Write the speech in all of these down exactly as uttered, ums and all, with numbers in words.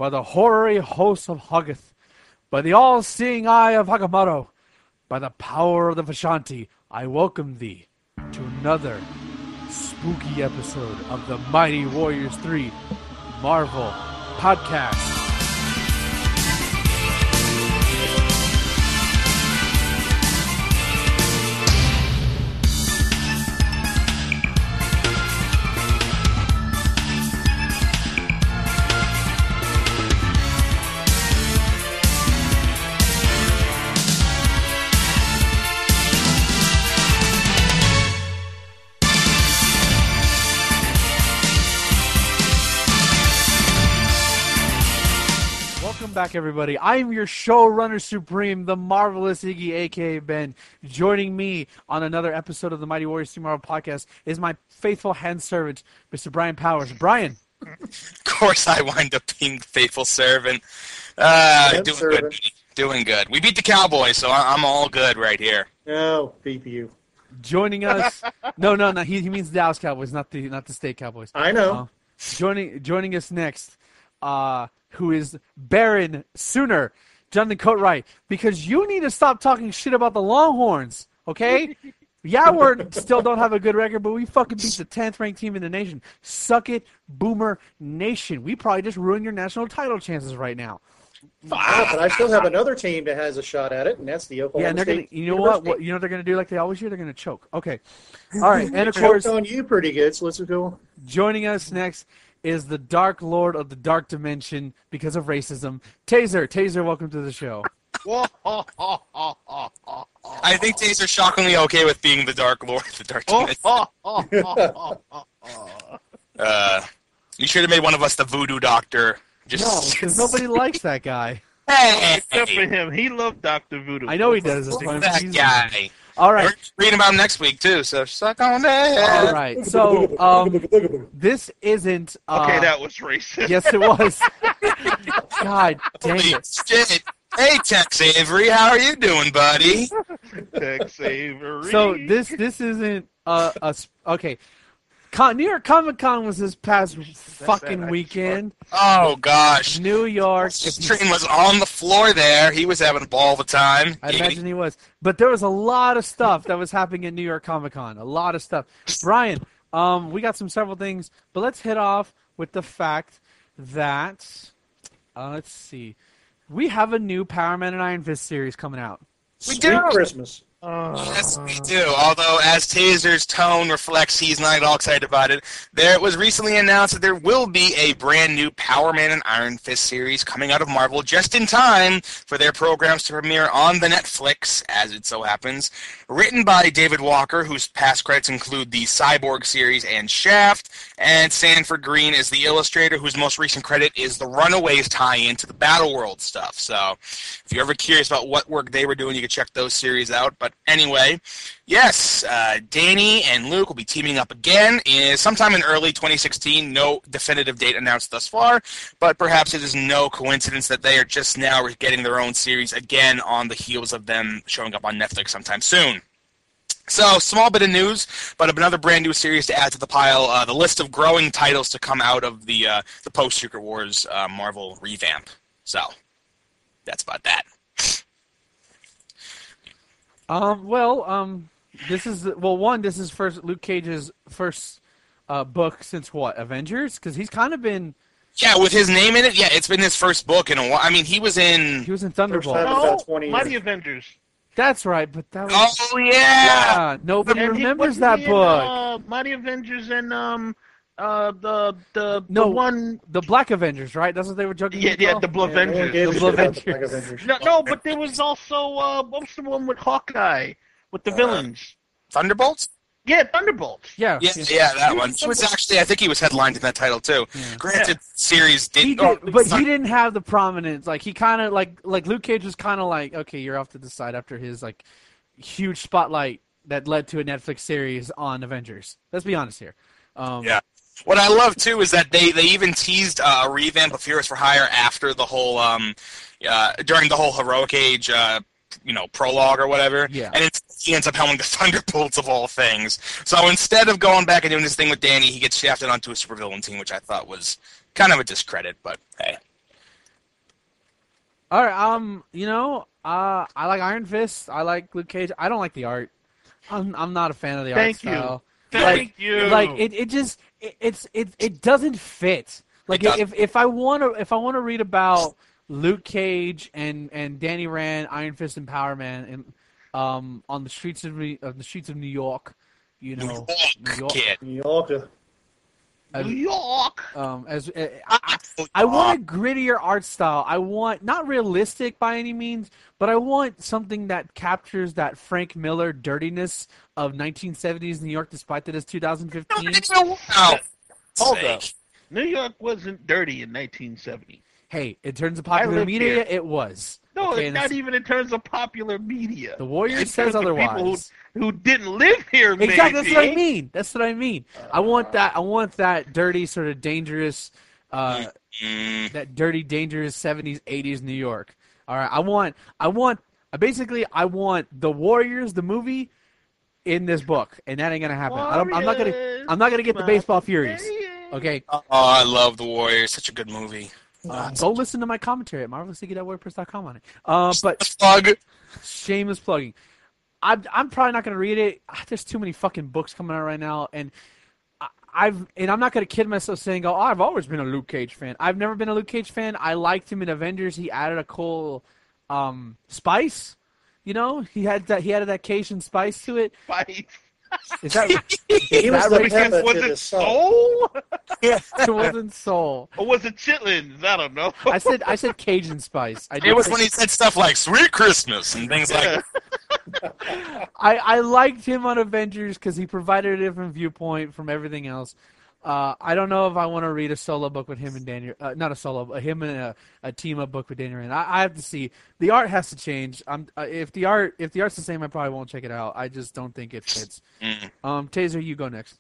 by the hoary host of Hoggoth, by the all-seeing eye of Hagamoto, by the power of the Vishanti, I welcome thee to another spooky episode of the Mighty Warriors three Marvel Podcast. Back, everybody. I'm your showrunner supreme, the marvelous Iggy, aka Ben. Joining me on another episode of the Mighty Warriors three Marvel Podcast is my faithful hand servant, Mister Brian Powers. Brian. Of course, I wind up being the faithful servant. Uh, doing servant. good. Doing good. We beat the Cowboys, so I'm all good right here. No, beep you. Joining us. no, no, no. He he means the Dallas Cowboys, not the not the State Cowboys. I know. Uh, joining joining us next. Uh. Who is Baron Sooner, Jonathan Coatright, because you need to stop talking shit about the Longhorns, okay? Yeah, we still don't have a good record, but we fucking beat the tenth ranked team in the nation. Suck it, Boomer Nation. We probably just ruined your national title chances right now. Yeah, but I still have another team that has a shot at it, and that's the Oklahoma yeah, and they're State gonna, you know what? what? You know what they're going to do like they always do? They're going to choke. Okay. All right, and of course... on you pretty good, so let's go. Joining us next is the Dark Lord of the Dark Dimension because of racism, Taser. Taser, welcome to the show. I think Taser's shockingly okay with being the Dark Lord of the Dark Dimension. uh, you should have made one of us the Voodoo Doctor. Just no, because nobody likes that guy. Hey, except for him, he loved Doctor Voodoo. I know he does. It's that guy. All right. We're reading about him next week, too, so suck on that. All right. So, um, this isn't... Uh, okay, that was racist. Yes, it was. God dang Holy it. Shit. Hey, Tex Avery, how are you doing, buddy? Tex Avery. So, this this isn't... Uh, a, okay. Con- New York Comic Con was this past fucking weekend. Oh, gosh. New York. This train was on the floor there. He was having a ball the time. I imagine he was. But there was a lot of stuff that was happening at New York Comic Con. A lot of stuff. Brian, um, we got some several things, but let's hit off with the fact that, uh, let's see, we have a new Power Man and Iron Fist series coming out. We do. Christmas. Uh, yes, we do. Although, as Taser's tone reflects, he's not at all excited about it. There was recently announced that there will be a brand new Power Man and Iron Fist series coming out of Marvel just in time for their programs to premiere on the Netflix, as it so happens. Written by David Walker, whose past credits include the Cyborg series and Shaft, and Sanford Green is the illustrator, whose most recent credit is the Runaways tie-in to the Battleworld stuff. So, if you're ever curious about what work they were doing, you can check those series out. But anyway, yes, uh, Danny and Luke will be teaming up again in sometime in early twenty sixteen. No definitive date announced thus far, but perhaps it is no coincidence that they are just now getting their own series again on the heels of them showing up on Netflix sometime soon. So, small bit of news, but another brand new series to add to the pile, uh, the list of growing titles to come out of the uh, the post-Secret Wars uh, Marvel revamp. So, that's about that. Um, well, um, this is, well, one, this is first Luke Cage's first uh, book since what, Avengers? Because he's kind of been... Yeah, with his name in it, yeah, it's been his first book in a while. I mean, he was in... He was in Thunderbolt. No, Mighty Avengers. That's right, but that was... Oh, yeah! Yeah, nobody And he- remembers wasn't that he in, book. uh, Mighty Avengers and um uh the the No, the one The Black Avengers, right? That's what they were joking yeah yeah about? the Blue Yeah, no one Avengers. gave a The shit about Avengers. the Black Avengers. No, no, but there was also uh what was the one with Hawkeye with the Uh, villains? Thunderbolts? Yeah, Thunderbolts. Yeah. Yeah, yeah, that one. He was actually, I think he was headlined in that title, too. Yeah. Granted, series did... He oh, did, but Thun- he didn't have the prominence. Like, he kind of, like, like Luke Cage was kind of like, okay, you're off to the side after his, like, huge spotlight that led to a Netflix series on Avengers. Let's be honest here. Um, Yeah. What I love, too, is that they, they even teased uh, a revamp of Heroes for Hire after the whole, um, uh, during the whole Heroic Age, uh, you know, prologue or whatever. Yeah. And it's, he ends up helming the Thunderbolts of all things. So instead of going back and doing this thing with Danny, he gets shafted onto a supervillain team, which I thought was kind of a discredit, but hey. All right. Um. You know. Uh. I like Iron Fist. I like Luke Cage. I don't like the art. I'm. I'm not a fan of the art Thank you. style. Thank like, you. Like it. It just. It, it's. It. It doesn't fit. Like It if if I want to if I want to read about Luke Cage and and Danny Rand, Iron Fist, and Power Man, and um on the streets of New- of the streets of New York, you New know, York, New York. kid. New York. As- New York. Um, as uh, I, I want a grittier art style. I want not realistic by any means, but I want something that captures that Frank Miller dirtiness of nineteen seventies New York, despite that it's two thousand fifteen. Oh, Hold sake. up. New York wasn't dirty in nineteen seventy. Hey, in terms of I popular lived media, here. it was. No, Okay, it's and not it's- even in terms of popular media. The Warriors In says terms of people otherwise. Who, who didn't live here, maybe. Exactly, that's what I mean. That's what I mean. I want that. I want that dirty, sort of dangerous, uh, Mm, that dirty, dangerous seventies, eighties New York. All right, I want. I want. I basically, I want the Warriors, the movie, in this book, and that ain't gonna happen. I don't, I'm not gonna. Warriors, I'm not gonna get the baseball my Furies. Warriors. Okay, oh, I love the Warriors. Such a good movie. uh, go listen to my commentary at marvelous league at wordpress dot com on it. Uh, but Plug. shameless plugging. I'm I'm probably not gonna read it. Ah, There's too many fucking books coming out right now, and I- I've and I'm not gonna kid myself saying, "Oh, I've always been a Luke Cage fan." I've never been a Luke Cage fan. I liked him in Avengers. He added a cool um, spice. You know, he had that he added that Cajun spice to it. Fight. Is that He was that the racist? pepper Was to it the soul. soul? it wasn't soul? Or was it chitlins? I don't know. I said I said Cajun spice. I It did was say- when he said stuff like "Sweet Christmas" and things like Yeah. that. I, I liked him on Avengers because he provided a different viewpoint from everything else. Uh, I don't know if I want to read a solo book with him and Daniel. Uh, not a solo, but him and a, a team up book with Daniel Rand. I, I have to see. The art has to change. I'm uh, if the art if the art's the same, I probably won't check it out. I just don't think it fits. Mm. Um, Taser, you go next.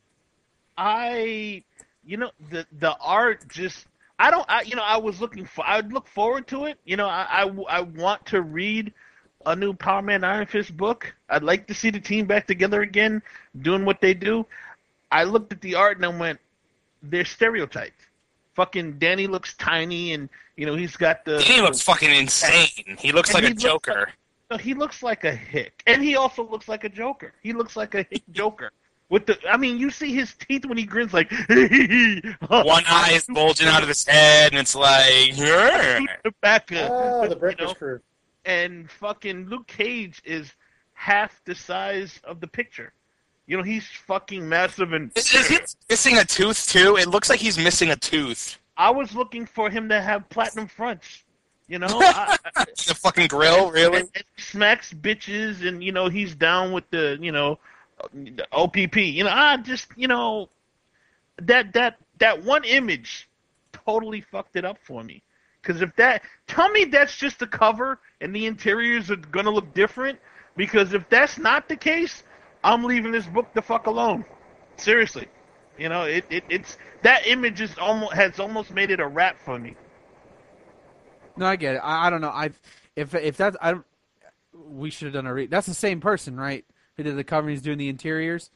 I, you know, the the art just. I don't. I, you know, I was looking for. I would look forward to it. You know, I, I, I want to read a new Power Man Iron Fist book. I'd like to see the team back together again, doing what they do. I looked at the art and I went, they're stereotyped. Fucking Danny looks tiny, and you know he's got the. He looks fucking insane. He looks And like he a looks Joker. No, he looks like a hick, and he also looks like a Joker. He looks like a hick Joker. With the, I mean, you see his teeth when he grins, like One eye is bulging out of his head, and it's like, "Grr." the back of, Ah, the you breakfast know, crew. and fucking Luke Cage is half the size of the picture. You know, he's fucking massive, and Is, is he missing a tooth too? It looks like he's missing a tooth. I was looking for him to have platinum fronts. You know, I, I, The fucking grill, really? and, and he smacks bitches, and you know he's down with the you know the O P P. You know, I just you know that that that one image totally fucked it up for me. Because if that, tell me that's just the cover and the interiors are gonna look different. Because if that's not the case, I'm leaving this book the fuck alone. Seriously, you know it, it it's that image is almost has almost made it a wrap for me. No, I get it. I, I don't know. I if if that's I don't- we should have done a read. That's the same person, right? Who did the cover? And he's doing the interiors.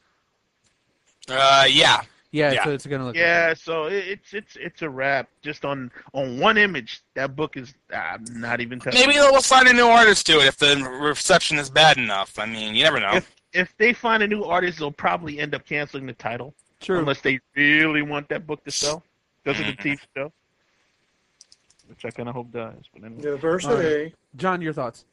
Uh, yeah. Yeah, Yeah. so it's gonna look. Yeah, so it, it's it's it's a wrap just on on one image. That book is I'm not even touching. Maybe they'll find a new artist to it if the reception is bad enough. I mean, you never know. If if they find a new artist, they'll probably end up canceling the title True. unless they really want that book to sell. Because of the T V show, which I kind of hope does. But anyway. University. John, your thoughts?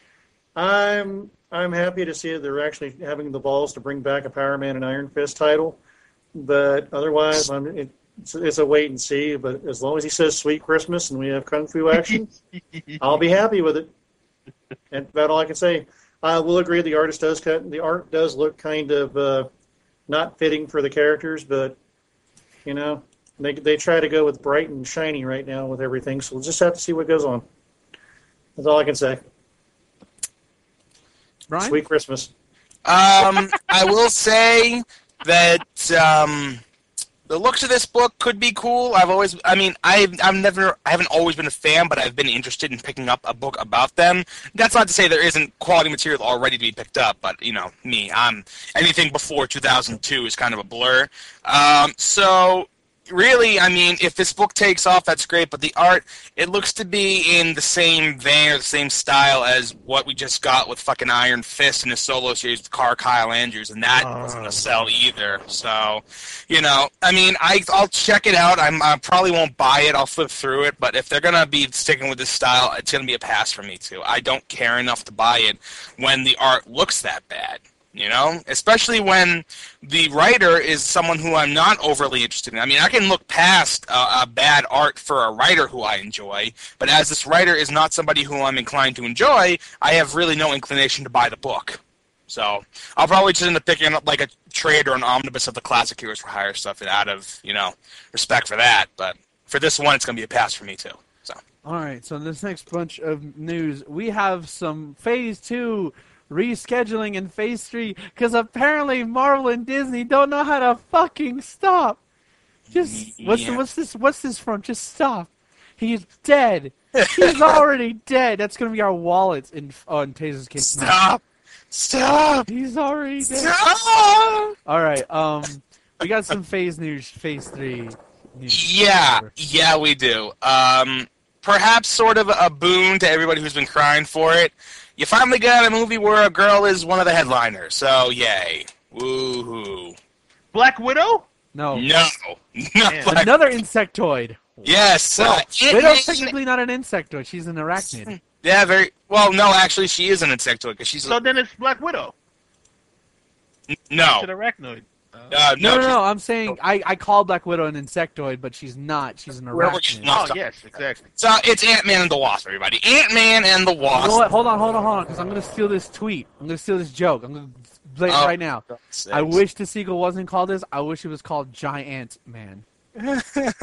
I'm I'm happy to see that they're actually having the balls to bring back a Power Man and Iron Fist title, but otherwise, I'm, it, it's, it's a wait and see. But as long as he says "Sweet Christmas" and we have kung fu action, I'll be happy with it. And about all I can say. I will agree the artist does cut. The art does look kind of uh, not fitting for the characters, but you know they they try to go with bright and shiny right now with everything. So we'll just have to see what goes on. That's all I can say. Brian? Sweet Christmas. Um, I will say that um, the looks of this book could be cool. I've always, I mean, I've, I've never, I haven't always been a fan, but I've been interested in picking up a book about them. That's not to say there isn't quality material already to be picked up, but you know, me, I'm anything before two thousand two is kind of a blur. Um, so really, I mean, if this book takes off, that's great. But the art, it looks to be in the same vein or the same style as what we just got with fucking Iron Fist in his solo series with Car Kyle Andrews, and that Oh. wasn't a sell either. So, you know, I mean, I I'll check it out. I'm I probably won't buy it. I'll flip through it. But if they're gonna be sticking with this style, it's gonna be a pass for me too. I don't care enough to buy it when the art looks that bad. You know, especially when the writer is someone who I'm not overly interested in. I mean, I can look past uh, a bad art for a writer who I enjoy, but as this writer is not somebody who I'm inclined to enjoy, I have really no inclination to buy the book. So I'll probably just end up picking up like a trade or an omnibus of the classic Heroes for Hire stuff out of, you know, respect for that. But for this one, it's going to be a pass for me too. So. All right, so this next bunch of news, we have some Phase two rescheduling in Phase three, because apparently Marvel and Disney don't know how to fucking stop. Just, what's, Yeah. what's this What's this from? Just stop. He's dead. He's already dead. That's going to be our wallets in, oh, in Taser's case. Stop! Stop! He's already dead. Stop! All right, um, we got some Phase news, Phase three news. Yeah, yeah, we do. Um, perhaps sort of a boon to everybody who's been crying for it. You finally got a movie where a girl is one of the headliners, so yay. Woohoo. Black Widow? No. No. Not Man. like- Another insectoid. yes. Well, uh, Widow's Ant-Man- technically not an insectoid. She's an arachnid. Yeah, very... Well, no, actually, she is an insectoid, because she's... So then it's Black Widow. a, no. It's an arachnoid. Uh, No, no, she's- no. I'm saying I, I call Black Widow an insectoid, but she's not. She's an Where we're arachnid. getting off Oh, yes, exactly. So it's Ant-Man and the Wasp, everybody. Ant-Man and the Wasp. You know what? Hold on, hold on, hold on, because I'm going to steal this tweet. I'm going to steal this joke. I'm going to play it Oh. right now. I wish the sequel wasn't called this. I wish it was called Giant Man. Uh,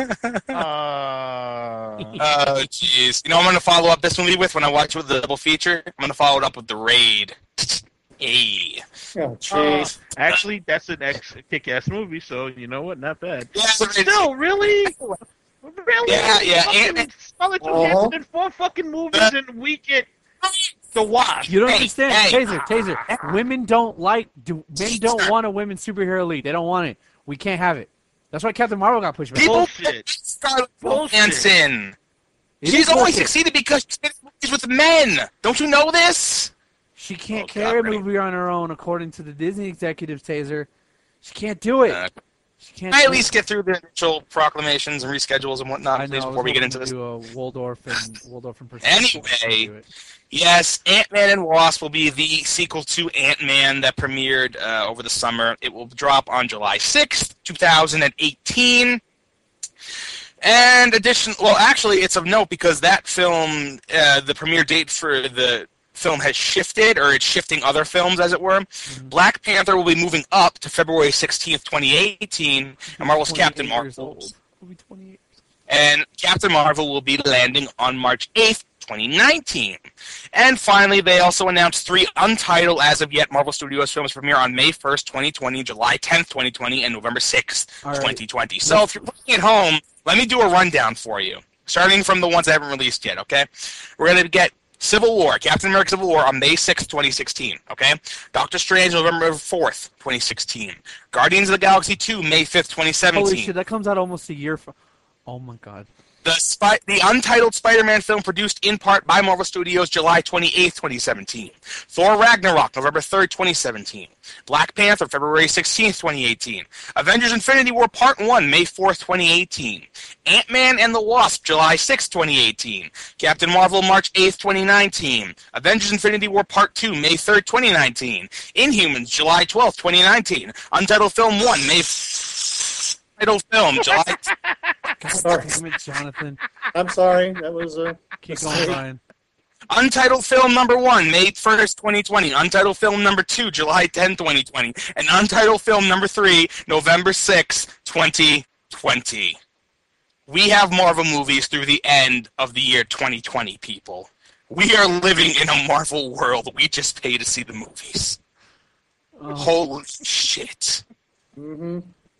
Oh, jeez. You know what I'm going to follow up this movie with when I watch it with the double feature? I'm going to follow it up with The Raid. Hey. Oh, jeez. actually, that's an ex kick-ass movie, so you know what? Not bad. Yeah, But it's- still, really? Really? Yeah, yeah, Fucking Ant-Man- Scarlett Uh-huh. Johansson in four fucking movies, and we get the Wasp. You don't Hey, understand. hey. Taser, Taser. Women don't like, do, men don't want a women superhero lead. They don't want it. We can't have it. That's why Captain Marvel got pushed back. People Bullshit. Scarlett Bullshit. Johansson. It She's is only bullshit. succeeded because she's in movies with men. Don't you know this? She can't Oh, carry a God, movie on her own, according to the Disney executives, Taser. She can't do it. Uh, She can't. I at do least it. get through the initial proclamations and reschedules and whatnot, I know, please, I was before we get hoping into to this. do a Waldorf and Waldorf and Anyway. Yes, Ant-Man and Wasp will be the sequel to Ant-Man that premiered uh, over the summer. It will drop on July sixth, twenty eighteen. And addition, well, actually, it's of note because that film, uh, the premiere date for the film has shifted, or it's shifting other films, as it were. Mm-hmm. Black Panther will be moving up to February sixteenth, twenty eighteen, and Marvel's Captain Marvel. Will be twenty-eight. And Captain Marvel will be landing on March eighth, twenty nineteen. And finally, they also announced three untitled, as of yet, Marvel Studios films premiere on May first, twenty twenty, July tenth, twenty twenty, and November sixth, All right. twenty twenty. So if you're playing at home, let me do a rundown for you, starting from the ones I haven't released yet, okay? We're going to get Civil War, Captain America Civil War on May sixth, twenty sixteen, okay? Doctor Strange, November fourth, twenty sixteen. Guardians of the Galaxy two, May fifth, twenty seventeen. Holy shit, that comes out almost a year from. Oh my god. The Spy- the untitled Spider-Man film produced in part by Marvel Studios, July twenty-eighth, twenty seventeen. Thor Ragnarok, November third, twenty seventeen. Black Panther, February sixteenth, twenty eighteen. Avengers Infinity War Part one, May fourth, twenty eighteen. Ant-Man and the Wasp, July sixth, twenty eighteen. Captain Marvel, March eighth, twenty nineteen. Avengers Infinity War Part two, May third, twenty nineteen. Inhumans, July twelfth, twenty nineteen. Untitled Film one, May... Untitled Film, July... God Sorry. damn it, Jonathan. I'm sorry. That was uh, Keep going, Brian. Untitled Film number one, May first, twenty twenty. Untitled Film number two, July tenth, twenty twenty. And Untitled Film number three, November sixth, twenty twenty. We have Marvel movies through the end of the year twenty twenty, people. We are living in a Marvel world. We just pay to see the movies. Oh, Holy shit. hmm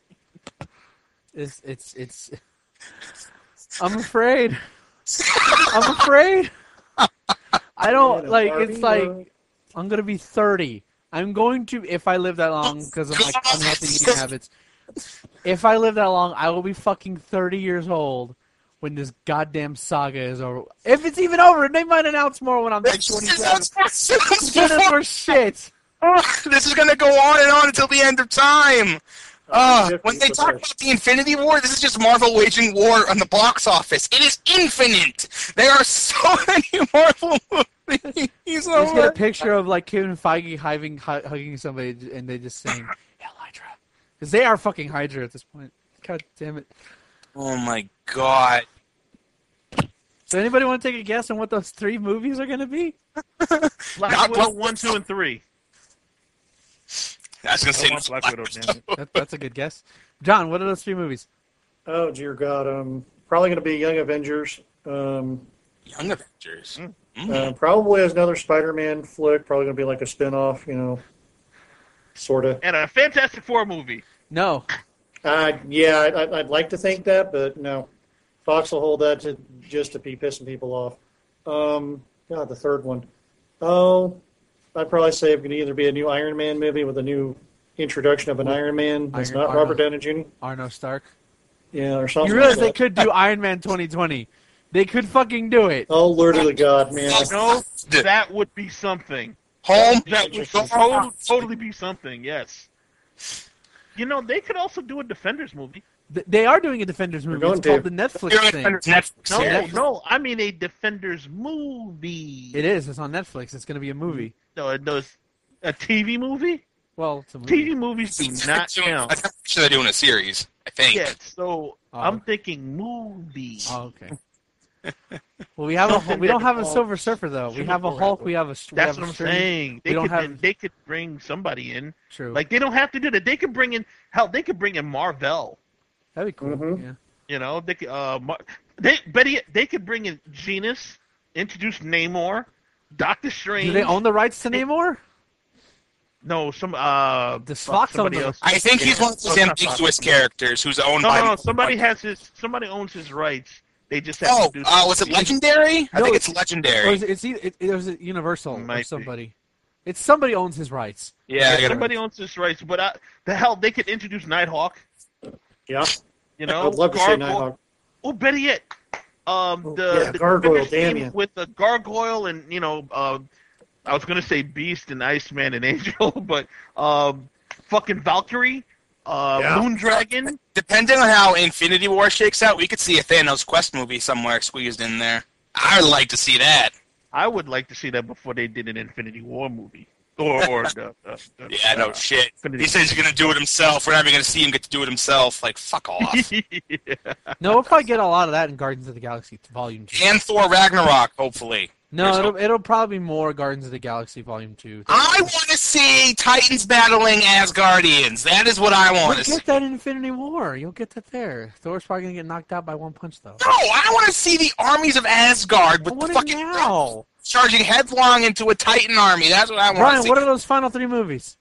it's it's it's. I'm afraid. I'm afraid. I don't like. It's like I'm gonna be thirty. I'm going to, if I live that long, because of my unhealthy eating habits. if I live that long, I will be fucking thirty years old when this goddamn saga is over. If it's even over, they might announce more when I'm twenty-seven. For shit. This is gonna go on and on until the end of time. Uh, when they talk about the Infinity War, this is just Marvel waging war on the box office. It is infinite. There are so many Marvel movies. Just get a picture of like Kevin Feige hugging, hugging somebody, and they just saying "Hail Hydra," because they are fucking Hydra at this point. God damn it! Oh my god! So anybody want to take a guess on what those three movies are going to be? Black Widow one, two, and three. I was gonna say I want Black Widow. Damn it. That, that's a good guess. John, what are those three movies? Oh dear God, um, probably going to be Young Avengers. Um, Young Avengers. Mm. Mm. uh, probably another Spider-Man flick. Probably going to be like a spin-off, you know, sort of. And a Fantastic Four movie. No. Uh, yeah, I'd, I'd like to think that, but no. Fox will hold that to just to be pissing people off. Um, God, the third one. Oh, I'd probably say it could either be a new Iron Man movie with a new introduction of an Iron Man that's Iron- not Arno. Robert Downey Junior Arno Stark. Yeah, or something You realize like they that. could do Iron Man twenty twenty. They could fucking do it. Oh, Lord of the God, man. No, that would be something. Home. That would totally, totally be something, yes. You know, they could also do a Defenders movie. Th- They are doing a Defenders movie. going It's called to. the Netflix You're thing. Netflix. No, yeah. no, I mean a Defenders movie. It is. It's on Netflix. It's going to be a movie. No, it does. A T V movie? Well, it's a movie. T V movies do not count. I'm sure they're doing a series. I think. Yeah, so Oh. I'm thinking movie. Oh, okay. Well, we have a Something we don't that have a all- Silver Surfer though. We have a Hulk. We have a. We That's have what a I'm Strange- saying. They we don't could have- they could bring somebody in. True. Like they don't have to do that. They could bring in hell. They could bring in Marvel. That'd be cool. Mhm. Yeah. You know, they could, uh, Mar- they Betty they could bring in Genus, introduce Namor, Doctor Strange. Do they own the rights to Namor? No, some uh, Does fuck, Fox own somebody them? else. I think he's Yeah. one of those No, not Fox. ambiguous characters who's owned No, by. no, no. Somebody has his. Somebody owns his rights. They just have Oh, to do. uh, was it Legendary? I No, think it's Or Legendary. is it, it's either, it, it was it Universal Might or be. somebody. It's somebody owns his rights. Yeah, I Yeah, gotta- somebody owns his rights, but I, the hell, they could introduce Nighthawk. Yeah, You know, I'd love to see Gargoyle- Nighthawk. Oh, better yet, um, Oh, the, yeah, the Gargoyle, Defenders damn team ya. with the Gargoyle and you know, uh, I was gonna say Beast and Iceman and Angel, but um, fucking Valkyrie, uh, Yeah. Moondragon. Depending on how Infinity War shakes out, we could see a Thanos Quest movie somewhere squeezed in there. I would like to see that. I would like to see that before they did an Infinity War movie. Or, or the, the, the, Yeah, no uh, shit. Infinity He says he's gonna do it himself. We're not even gonna see him get to do it himself. Like, fuck off. yeah. No, we'll probably get a lot of that in Guardians of the Galaxy Volume Two. And Thor Ragnarok, hopefully. No, There's it'll, hope. it'll probably be more Guardians of the Galaxy Volume Two. I want to see Titans battling Asgardians. That is what I want You'll to see. get that in Infinity War. You'll get that there. Thor's probably gonna get knocked out by one punch though. No, I want to see the armies of Asgard I with want it fucking now. charging headlong into a Titan army. That's what I want to Brian, see. what are those final three movies?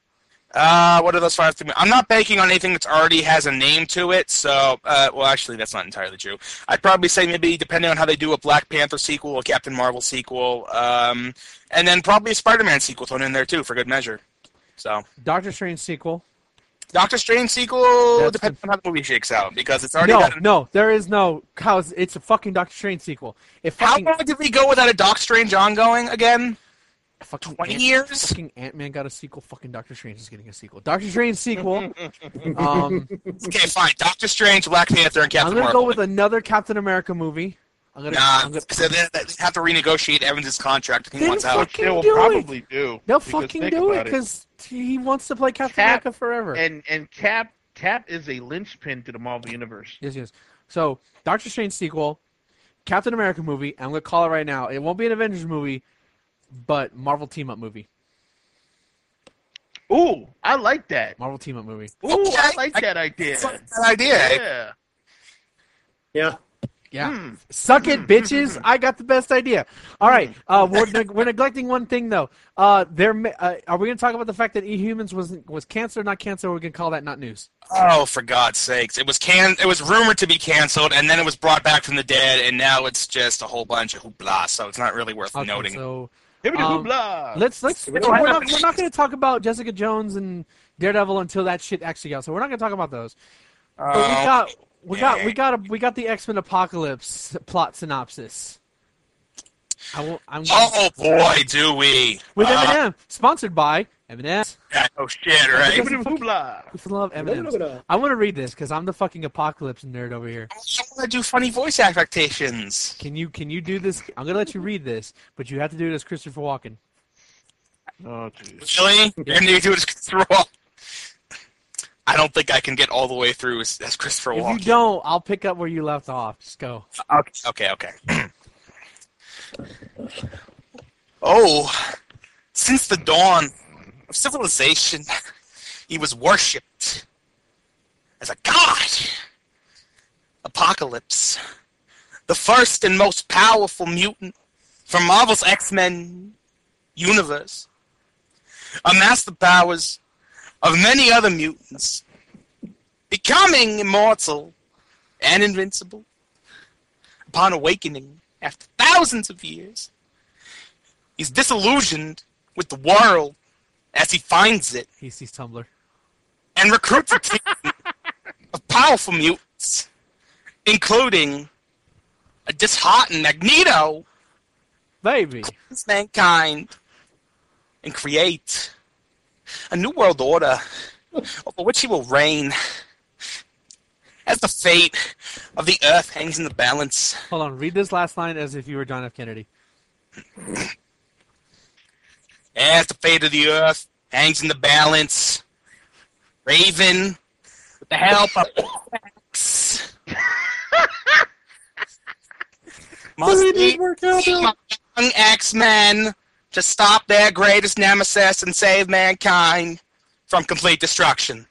Uh, what are those five? Things? I'm not banking on anything that's already has a name to it. So, uh, well, actually, that's not entirely true. I'd probably say maybe depending on how they do a Black Panther sequel, a Captain Marvel sequel, um, and then probably a Spider-Man sequel thrown in there too for good measure. So, Doctor Strange sequel. Doctor Strange sequel That's depends on how the movie shakes out because it's already No, got. no, there is no. How's it's a fucking Doctor Strange sequel. If How fucking, long did we go without a Doc Strange ongoing again? fucking twenty Ant- years? Fucking Ant Man got a sequel. Fucking Doctor Strange is getting a sequel. Doctor Strange sequel. um, Okay, fine. Doctor Strange, Black Panther, and I'm Captain gonna Marvel. go with another Captain America movie. I'm gonna. Nah, I'm gonna because they, they have to renegotiate Evans' contract if he Then wants out. fuck- They will do it. probably do. they'll because fucking think do it about because he wants to play Captain Cap- America forever. And and Cap Cap is a linchpin to the Marvel universe. Yes, yes. So, Doctor Strange sequel, Captain America movie. I'm gonna call it right now. It won't be an Avengers movie, but Marvel team up movie. Ooh, I like that. Marvel team up movie. Ooh, Okay, I like I- that idea. That's not a bad idea. Yeah. Yeah. Yeah. Hmm. Suck it, bitches! I got the best idea. All right, uh, we're neg- we're neglecting one thing though. Uh, there, ma- uh, are we gonna talk about the fact that Inhumans was was canceled, not canceled? Or we're gonna call that not news. Oh, for God's sakes! It was can. It was rumored to be canceled, and then it was brought back from the dead, and now it's just a whole bunch of hoopla. So it's not really worth Okay, noting. so Hibbity Um, blah. let's let's. We We're don't have not, to- we're not gonna talk about Jessica Jones and Daredevil until that shit actually got. So we're not gonna talk about those. Uh, But we got we got we got a, we got the X-Men Apocalypse plot synopsis. I won't, I'm oh boy, do we! with uh, Eminem, sponsored by Eminem. Yeah, oh shit, right? Because- Hoopla. We love Eminem. I want to read this because I'm the fucking Apocalypse nerd over here. I want to do funny voice affectations. Can you can you do this? I'm gonna let you read this, but you have to do it as Christopher Walken. Oh, jeez. Really? You're gonna do it as Christopher Walken? I don't think I can get all the way through as, as Christopher If Walken. you don't, I'll pick up where you left off. Just go. Okay, okay, okay. Oh, since the dawn of civilization, he was worshipped as a god. Apocalypse, the first and most powerful mutant from Marvel's X-Men universe, amassed the powers of many other mutants, becoming immortal and invincible. Upon awakening, after thousands of years, he's disillusioned with the world as he finds it He sees Tumblr. and recruits a team of powerful mutants, including a disheartened Magneto, Baby. cleanse mankind, and create a new world order over which he will reign. As the fate of the Earth hangs in the balance. Hold on. Read this last line as if you were John F. Kennedy. As the fate of the Earth hangs in the balance, Raven, with the help of X, must lead young X-Men to stop their greatest nemesis and save mankind from complete destruction.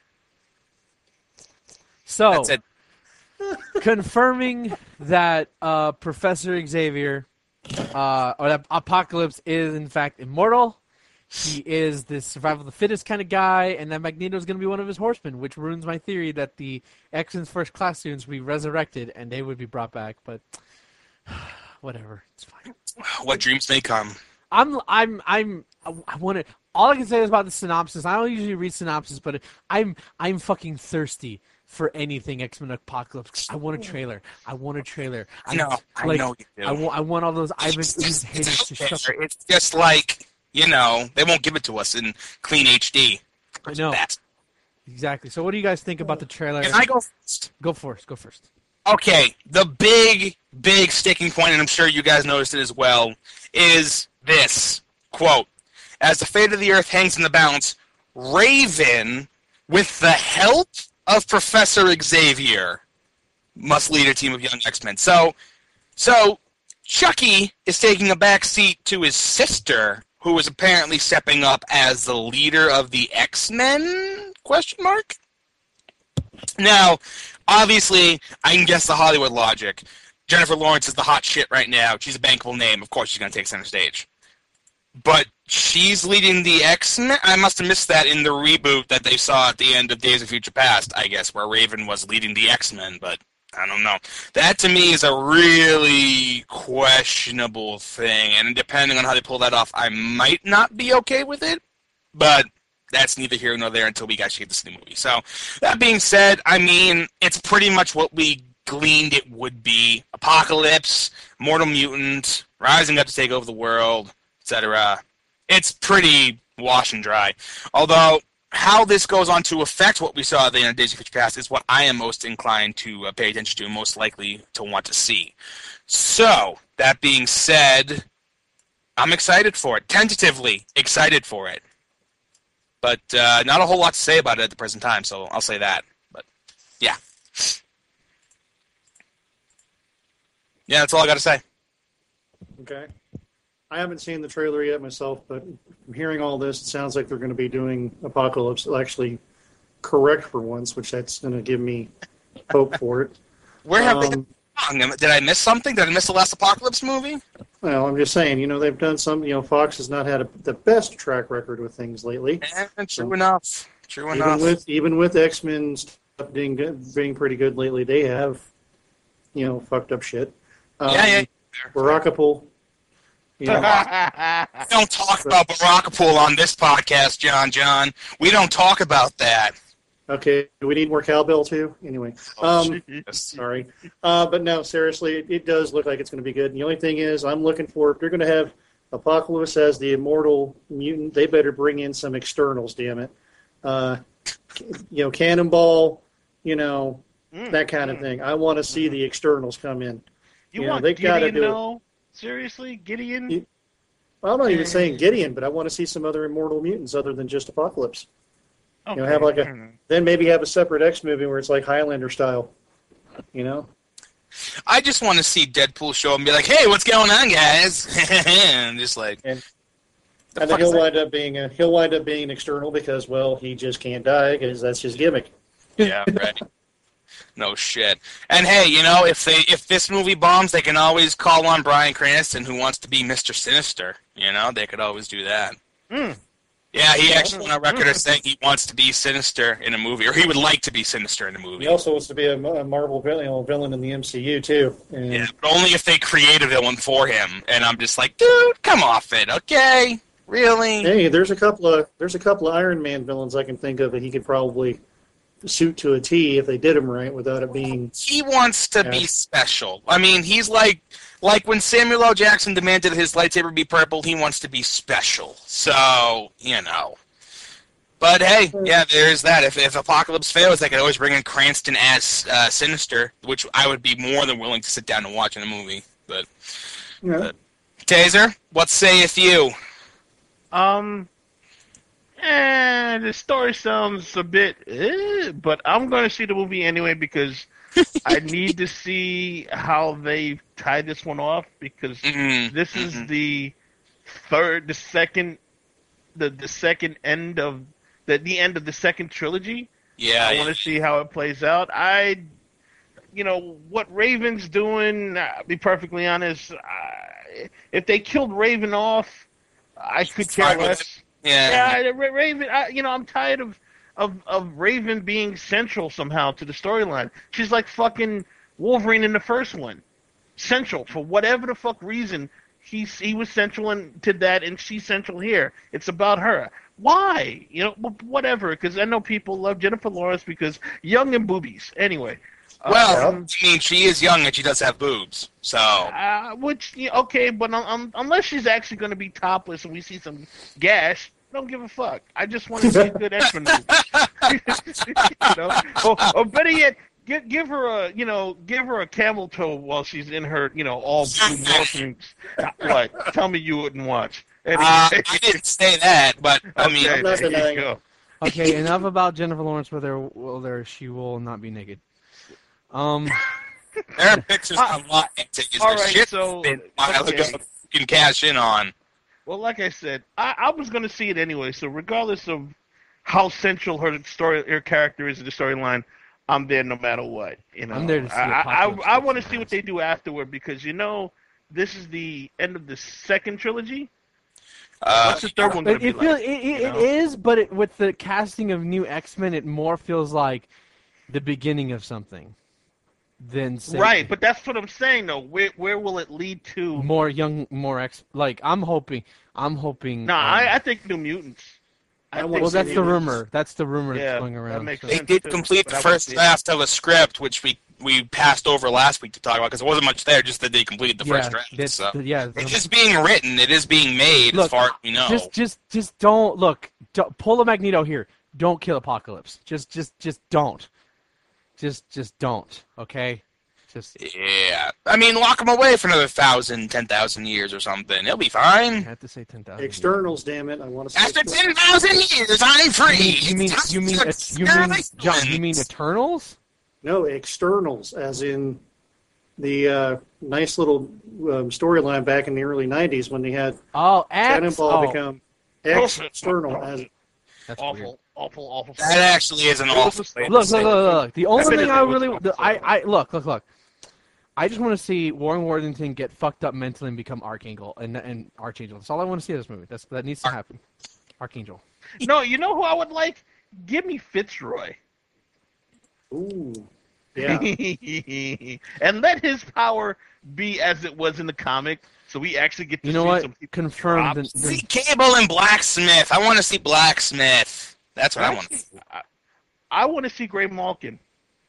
So, That's it. confirming that uh, Professor Xavier, uh, or that Apocalypse is in fact immortal. He is this survival of the fittest kind of guy, and that Magneto is going to be one of his horsemen, which ruins my theory that the X-Men's first class students would be resurrected and they would be brought back. But whatever, it's fine. What dreams may come. I'm, I'm, I'm. I want to. All I can say is about the synopsis. I don't usually read synopsis, but I'm, I'm fucking thirsty for anything X-Men Apocalypse. I want a trailer. I want a trailer. I know. I like, know you do. I want, I want all those Ivan It's Ooze just, haters it's, to out shut there. It's just like, you know, they won't give it to us in clean H D. I know. That's- Exactly. So what do you guys think about the trailer? Can I go first? Go first. Go first. Okay, the big, big sticking point, and I'm sure you guys noticed it as well, is this, quote, as the fate of the Earth hangs in the balance, Raven, with the help of Professor Xavier, must lead a team of young X-Men. So, so Chucky is taking a back seat to his sister, who is apparently stepping up as the leader of the X-Men, question mark? Now, obviously, I can guess the Hollywood logic. Jennifer Lawrence is the hot shit right now. She's a bankable name. Of course she's going to take center stage. But she's leading the X-Men? I must have missed that in the reboot that they saw at the end of Days of Future Past, I guess, where Raven was leading the X-Men, but I don't know. That, to me, is a really questionable thing, and depending on how they pull that off, I might not be okay with it, but that's neither here nor there until we actually get to see the movie. So, that being said, I mean, it's pretty much what we gleaned it would be. Apocalypse, mortal mutant, rising up to take over the world, et cetera. It's pretty wash and dry. Although, how this goes on to affect what we saw at the end of Days of Future Past is what I am most inclined to uh, pay attention to and most likely to want to see. So, that being said, I'm excited for it. Tentatively excited for it. But uh, not a whole lot to say about it at the present time, so I'll say that. But, yeah. Yeah, that's all I got to say. Okay. I haven't seen the trailer yet myself, but from hearing all this, it sounds like they're going to be doing Apocalypse actually correct for once, which that's going to give me hope for it. Where have they Um, gone wrong? Did I miss something? Did I miss the last Apocalypse movie? Well, I'm just saying, you know, they've done some, you know, Fox has not had a, the best track record with things lately. Eh, true enough. True Even enough. with even with X-Men stuff being good, being pretty good lately, they have, you know, fucked up shit. Um, yeah, yeah. Barakapool, You know? We don't talk about Barakapool on this podcast, John. John, we don't talk about that. Okay, do we need more cowbell too? Anyway, Oh, um, Jesus. sorry, uh, but no, seriously, it, it does look like it's going to be good. And the only thing is, I'm looking for if they're going to have Apocalypse as the immortal mutant, they better bring in some externals. Damn it, uh, you know, Cannonball, you know, Mm, that kind of mm. thing. I want to see the externals come in. You Yeah, want they gotta Gideon, do it. though? Seriously? Gideon? You- Well, I'm not even saying Gideon, but I want to see some other immortal mutants other than just Apocalypse. Okay. know, have like a- Mm. Then maybe have a separate X movie where it's like Highlander style. You know? I just want to see Deadpool show up and be like, "Hey, what's going on, guys?" And just like, And- the And fuck then is he'll that? wind up being a, he'll wind up being external because well he just can't die because that's his gimmick. Yeah, right. No shit. And hey, you know, if they if this movie bombs, they can always call on Bryan Cranston, who wants to be Mister Sinister. You know, they could always do that. Mm. Yeah, he actually went on record as saying he wants to be Sinister in a movie, or he would like to be Sinister in a movie. He also wants to be a, a Marvel villain, villain in the M C U too. And Yeah, but only if they create a villain for him. And I'm just like, dude, come off it, okay? Really? hey, there's a couple of there's a couple of Iron Man villains I can think of that he could probably suit to a T if they did him right without it being. He wants to Yeah. be special. I mean, he's like, like when Samuel L. Jackson demanded his lightsaber be purple, he wants to be special. So, you know. But hey, yeah, there's that. If if Apocalypse fails, they could always bring in Cranston as uh, Sinister, which I would be more than willing to sit down and watch in a movie. But You know, Taser, what sayeth you? Um, eh, the story sounds a bit, eh, but I'm going to see the movie anyway because I need to see how they tie this one off because Mhm, this is mhm. the third, the second, the the second end of the the end of the second trilogy. Yeah, I yeah. want to see how it plays out. I, you know, what Raven's doing. I'll be perfectly honest. I, if they killed Raven off, I could care Fine with less. yeah. Yeah, Ra- Raven. I, you know, I'm tired of, of of Raven being central somehow to the storyline. She's like fucking Wolverine in the first one, central for whatever the fuck reason. He's he was central in, to that, and she's central here. It's about her. Why? You know, wh- whatever. Because I know people love Jennifer Lawrence because young and boobies. Anyway. Well, um, I mean, she is young and she does have boobs, so uh, which yeah, okay, but um, um, unless she's actually going to be topless and we see some gash, I don't give a fuck. I just want to see a good X-Men movie. you know, or, or better yet, give give her a you know give her a camel toe while she's in her you know all blue morphings. What? Tell me you wouldn't watch. Anyway, uh, I didn't say that, but I mean, okay, I'm not there you denying go. Okay, enough about Jennifer Lawrence. Whether whether she will not be naked. Um. there are pictures online. It's all the right, shit so, been a while okay. ago you can cash in on. Well, like I said, I, I was going to see it anyway. So regardless of how central her story, her character is in the storyline, I'm there no matter what. You know, I'm there to see I, Apocalypse I, I get want to some see what ass. they do afterward because you know this is the end of the second trilogy. Uh, What's the third one going It, to be it, feel, like? it, it, you it know? is, but it, with the casting of new X-Men, it more feels like the beginning of something than say, Right, but that's what I'm saying though. Where where will it lead to? more young, more X. Like I'm hoping, I'm hoping. No, um, I, I think New Mutants. I I think wanna well, see that's New the Mutants. rumor. That's the rumor Yeah, that's going that around. makes so- They sense. did too, complete but the I wanna first see it. draft of a script, which we we passed over last week to talk about because there wasn't much there. Just that they completed the yeah, first draft. that's- So. the- yeah. It the- is being written. It is being made, as Look, far as we know. Just, just, just don't look. Don't, pull a Magneto here. Don't kill Apocalypse. Just, just, just don't. Just, just don't. Okay. Just Yeah, I mean, lock him away for another thousand, ten thousand years or something. He'll be I fine. had to say ten thousand. Externals, damn it! I want to see. After externals. ten thousand years, I'm free. You mean, It's you mean, time you to mean, you mean, experiment. John? You mean Eternals? No, externals, as in the uh, nice little um, storyline back in the early nineties when they had Oh, X. Cannonball Oh, become external. As that's Awful, weird. awful, awful. That actually is an awful. way to Look, say look, look, it. look, look. The only been thing in I it with really, them, the, so- I, I look, look, look. I just want to see Warren Worthington get fucked up mentally and become Archangel and and Archangel. That's all I want to see in this movie. That's that needs to happen. Archangel. No, you know who I would like? Give me Fitzroy. ooh, yeah, and let his power be as it was in the comic. so we actually get to You know see what? some people Confirmed. drop. The, See the, Cable and Blacksmith. I want to see Blacksmith. That's what I want. I, I want to see Gray Malkin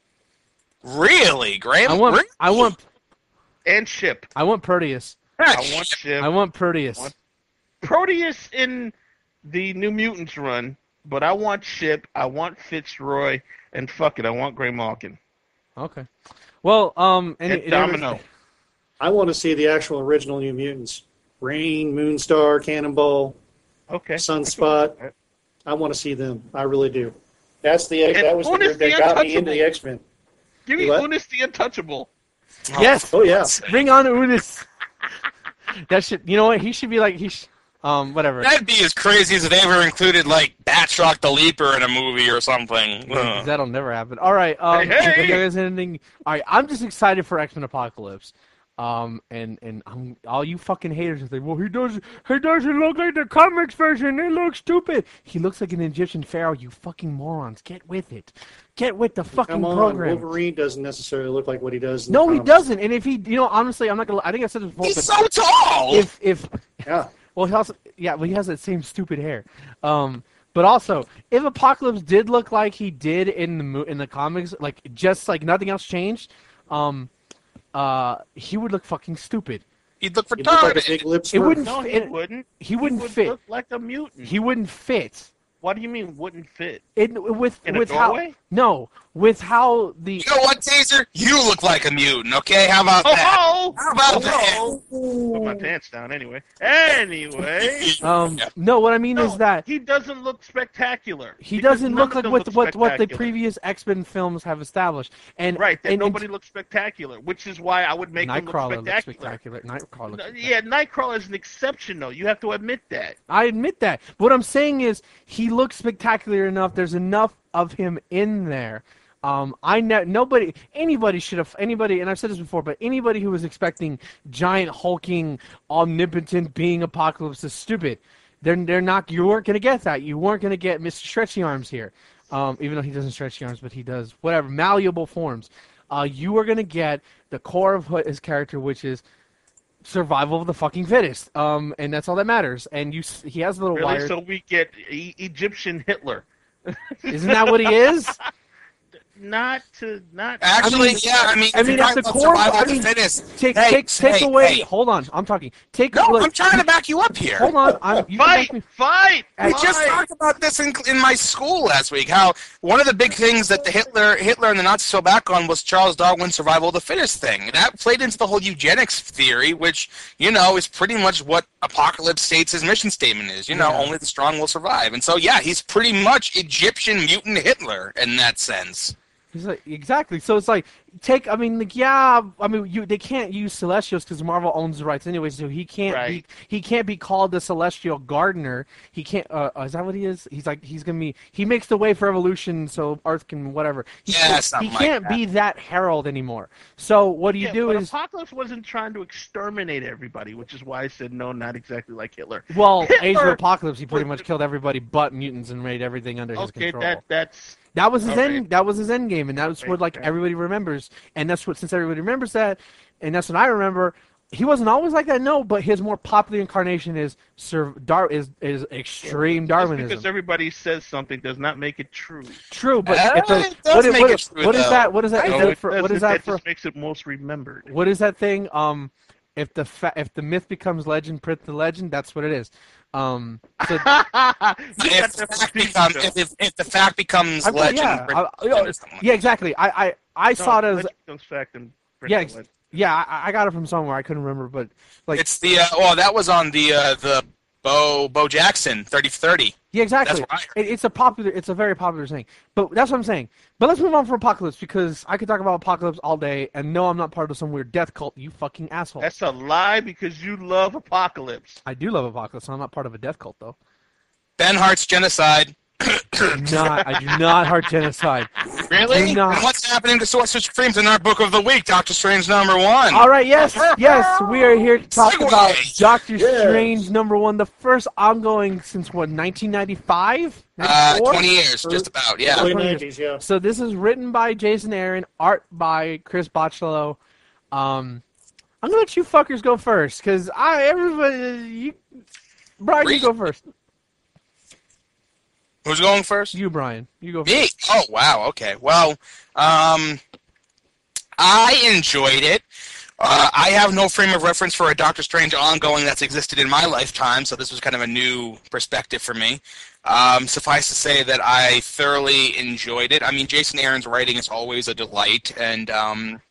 Really, Graham? I want. Really? I want. and Ship. I want Proteus. I want Ship. I want Proteus. want- Proteus in the New Mutants run, but I want Ship, I want Fitzroy, and fuck it, I want Gray Malkin. Okay. Well, um, any, And Domino. I want to see the actual original New Mutants. Rain, Moonstar, Cannonball, Okay. Sunspot. I want to see them. I really do. That's the And that was the Unis group the that got me into Untouchable. the X-Men. Give me What? Unis the Untouchable. Yes. Oh yeah. Bring on Unis. That should. You know what? He should be like he. Sh- um. Whatever. That'd be as crazy as if they ever included like Batroc the Leaper in a movie or something. Ugh. That'll never happen. All right. Um, Hey, hey! if you guys anything? All right. I'm just excited for X-Men Apocalypse. Um, and and I'm, all you fucking haters are like, well, he does he doesn't look like the comics version. It looks stupid. He looks like an Egyptian pharaoh. You fucking morons. Get with it. Get with the fucking Come on, program. Wolverine doesn't necessarily look like what he does. In No, the he comics. doesn't. And if he, you know, honestly, I'm not gonna. I think I said this before. He's but so tall. if if Yeah. well, he also yeah, well, he has that same stupid hair. Um, but also, if Apocalypse did look like he did in the mo- in the comics, like just like nothing else changed, um, uh, he would look fucking stupid. He'd look He looked like a retarded. big lip It smurf. wouldn't. No, he It- wouldn't. He wouldn't would fit. look like a mutant. He wouldn't fit. What do you mean wouldn't fit? It with In a with how doorway? no with how the You know what, Taser? You look like a mutant, okay? How about that? Oh, How about oh, that? oh. Put my pants down anyway. Anyway. um Yeah. no what I mean No, is that he doesn't look spectacular. he Because doesn't none look of like them what look what what the spectacular. previous X-Men films have established. And Right, that and, nobody looks spectacular, which is why I would make him look Nightcrawler looks spectacular. spectacular. Nightcrawler. Looks No, spectacular. yeah, Nightcrawler is an exception, though. You have to admit that. I admit that. What I'm saying is he looks spectacular enough. There's enough of him in there. Um, I ne- nobody, anybody should have anybody, and I've said this before, but anybody who was expecting giant hulking, omnipotent being Apocalypse is stupid. They're they're not. You weren't gonna get that. You weren't gonna get Mister Stretchy Arms here, um, even though he doesn't stretchy arms, but he does whatever malleable forms. Uh, you are gonna get the core of what his character, which is survival of the fucking fittest. Um, and that's all that matters. And you, s- he has little Really? wires. So we get e- Egyptian Hitler. Isn't that what he is? Not to not. Actually, I mean- yeah, I mean, I mean, you're at the talking about core- survival I of the mean, fittest. Take Hey, take take hey, away. hey. Hold on, I'm talking. Take No, look, I'm trying to back you up here. Hold on, I'm, you can Fight! make me- Fight! We Hey, just Fight! talked about this in, in my school last week. How one of the big things that the Hitler Hitler and the Nazis fell back on was Charles Darwin's survival of the fittest thing. That played into the whole eugenics theory, which you know is pretty much what Apocalypse states his mission statement is. You know, Yeah. only the strong will survive. And so, yeah, he's pretty much Egyptian mutant Hitler in that sense. He's like, exactly. So it's like take. I mean, like yeah. I mean, you they can't use Celestials because Marvel owns the rights anyway. So he can't. Right. Be, he can't be called the Celestial Gardener. He can't. Uh, uh, is that what he is? He's like he's gonna be. He makes the way for evolution, so Earth can whatever. He, Yeah, can't- something he like can't that. be that herald anymore. So what do you Yeah, do but is Apocalypse wasn't trying to exterminate everybody, which is why I said no, not exactly like Hitler. well, Hitler- Age of Apocalypse. He pretty was- much killed everybody but mutants and made everything under his Okay, control. that that's That was his Okay. end. That was his end game, and that's Okay, what like okay. everybody remembers. And that's what since everybody remembers that, and that's what I remember. He wasn't always like that, no. But his more popular incarnation is Sir Dar is is extreme just Darwinism. because everybody says something does not make it true. True, but Uh, if the- it does what, is- make what it is- true, what is though. that? What is that? Is No, that it for, what doesn't. is that that for? just makes it most remembered. What is that thing? Um, if the fa- if the myth becomes legend, print the legend. That's what it is. Um, so You got If the, that fact from T V become, show. if, if, if the fact becomes I- legend, yeah, or I- I- something like yeah, exactly. I I, I No, saw it as legend becomes fact and print yeah, the ex- legend. yeah. I, I got it from somewhere. I couldn't remember, but like It's the uh, well, that was on the uh, the Bo Bo Jackson thirty thirty. yeah, exactly. That's what I heard. It, it's a popular. It's a very popular thing. But that's what I'm saying. But let's move on from Apocalypse because I could talk about Apocalypse all day, and no, I'm not part of some weird death cult. You fucking asshole. That's a lie because you love Apocalypse. I do love Apocalypse. So I'm not part of a death cult though. Ben Hart's genocide. Not. I do not heart genocide. Really? Do not. And what's happening to Sorcerer Supremes in our book of the week? Doctor Strange number one. All right. Yes. Yes. We are here to talk Segue. about Doctor Yeah. Strange number one, the first ongoing since what nineteen ninety-five. Uh, twenty years, just about. Yeah. Early nineties, yeah. So this is written by Jason Aaron, art by Chris Bachalo. Um, I'm gonna let you fuckers go first, cause I everybody you, Brian, you go first. Who's going first? You, Brian. You go Me? first. Oh, wow. Okay. Well, um, I enjoyed it. Uh, I have no frame of reference for a Doctor Strange ongoing that's existed in my lifetime, so this was kind of a new perspective for me. Um, suffice to say that I thoroughly enjoyed it. I mean, Jason Aaron's writing is always a delight, and um,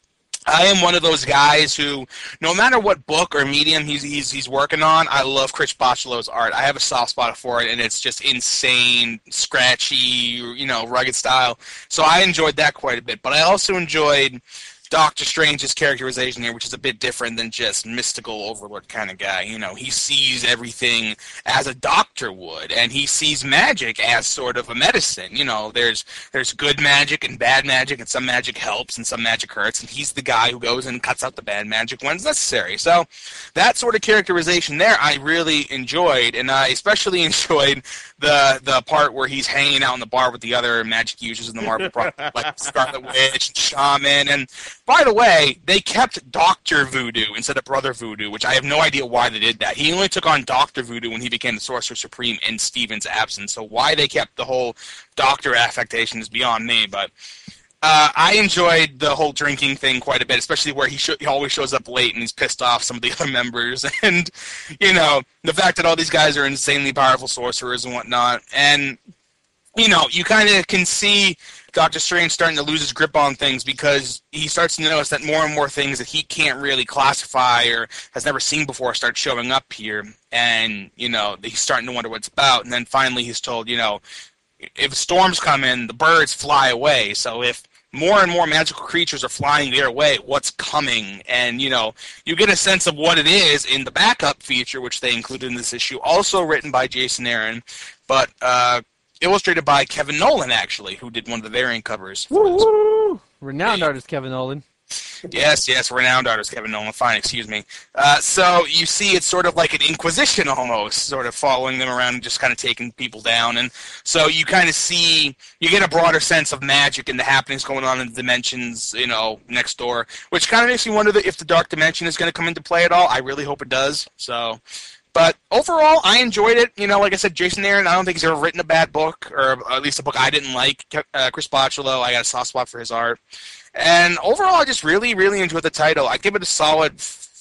I am one of those guys who, no matter what book or medium he's he's he's working on, I love Chris Bachalo's art. I have a soft spot for it, and it's just insane, scratchy, you know, rugged style. So I enjoyed that quite a bit. But I also enjoyed Doctor Strange's characterization here, which is a bit different than just mystical overlord kind of guy. You know, he sees everything as a doctor would, and he sees magic as sort of a medicine. You know, there's there's good magic and bad magic, and some magic helps and some magic hurts, and he's the guy who goes and cuts out the bad magic when it's necessary. So that sort of characterization there I really enjoyed, and I especially enjoyed the the part where he's hanging out in the bar with the other magic users in the Marvel product, like Scarlet Witch and Shaman. And by the way, they kept Doctor Voodoo instead of Brother Voodoo, which I have no idea why they did that. He only took on Doctor Voodoo when he became the Sorcerer Supreme in Stephen's absence, so why they kept the whole Doctor affectation is beyond me, but Uh, I enjoyed the whole drinking thing quite a bit, especially where he, sh- he always shows up late and he's pissed off some of the other members. And, you know, the fact that all these guys are insanely powerful sorcerers and whatnot. And, you know, you kind of can see Doctor Strange starting to lose his grip on things because he starts to notice that more and more things that he can't really classify or has never seen before start showing up here. And, you know, he's starting to wonder what it's about. And then finally he's told, you know, if storms come in, the birds fly away. So if more and more magical creatures are flying their way, what's coming? And, you know, you get a sense of what it is in the backup feature, which they included in this issue, also written by Jason Aaron, but uh, illustrated by Kevin Nolan, actually, who did one of the variant covers. Woo-hoo! Renowned artist Kevin Nolan. Yes, yes, renowned artist Kevin Nolan. Fine, excuse me. Uh, so you see it's sort of like an inquisition almost, sort of following them around and just kind of taking people down. And so you kind of see, you get a broader sense of magic and the happenings going on in the dimensions, you know, next door, which kind of makes me wonder if the Dark Dimension is going to come into play at all. I really hope it does. So, but overall, I enjoyed it. You know, like I said, Jason Aaron, I don't think he's ever written a bad book, or at least a book I didn't like. Uh, Chris Bachalo, I got a soft spot for his art. And overall, I just really, really enjoyed the title. I give it a solid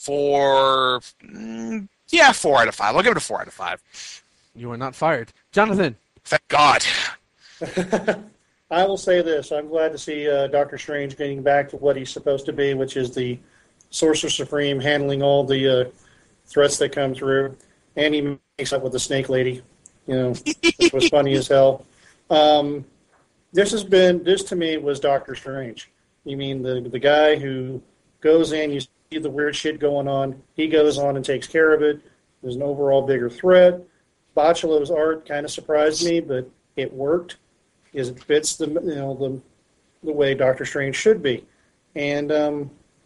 four, mm, yeah, four out of five. I'll give it a four out of five. You are not fired. Jonathan. Thank God. I will say this. I'm glad to see uh, Doctor Strange getting back to what he's supposed to be, which is the Sorcerer Supreme, handling all the uh, threats that come through. And he makes up with the Snake Lady, you know, which was funny as hell. Um, this has been, this to me was Doctor Strange. You mean the the guy who goes in, you see the weird shit going on, he goes on and takes care of it. There's an overall bigger threat. Bachalo's art kind of surprised me, but it worked. Is it fits the you know the the way Doctor Strange should be, and um,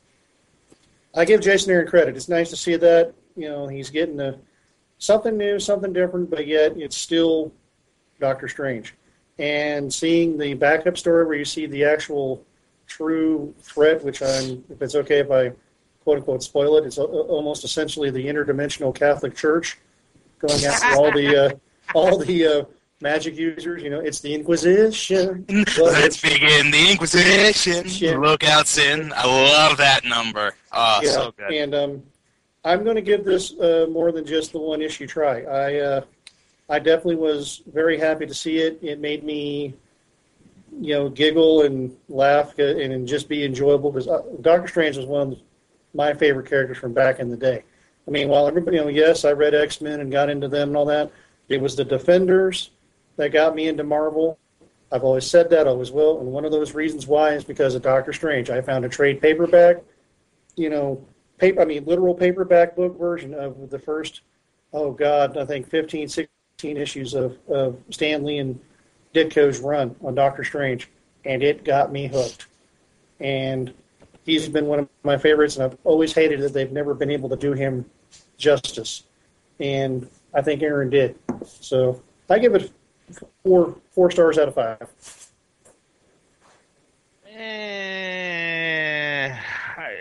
I give Jason Aaron credit. It's nice to see that you know he's getting a something new, something different, but yet it's still Doctor Strange. And seeing the backup story where you see the actual true threat, which I'm, if it's okay if I quote unquote spoil it, it's a, almost essentially the interdimensional Catholic Church going after all the uh, all the uh, magic users. You know, it's the Inquisition. Let's begin the Inquisition. Shit. Look out, sin. I love that number. Oh, Yeah, so good. and um, I'm going to give this uh, more than just the one issue try. I uh, I definitely was very happy to see it. It made me you know, giggle and laugh and, and just be enjoyable because uh, Doctor Strange was one of my favorite characters from back in the day. I mean, while everybody, you know, yes, I read X-Men and got into them and all that, it was the Defenders that got me into Marvel. I've always said that, always will, and one of those reasons why is because of Doctor Strange. I found a trade paperback, you know, paper, I mean, literal paperback book version of the first, oh God, I think fifteen, sixteen issues of, of Stan Lee and Ditko's run on Doctor Strange, and it got me hooked. And he's been one of my favorites, and I've always hated that they've never been able to do him justice. And I think Aaron did. So I give it four four stars out of five. Eh, I,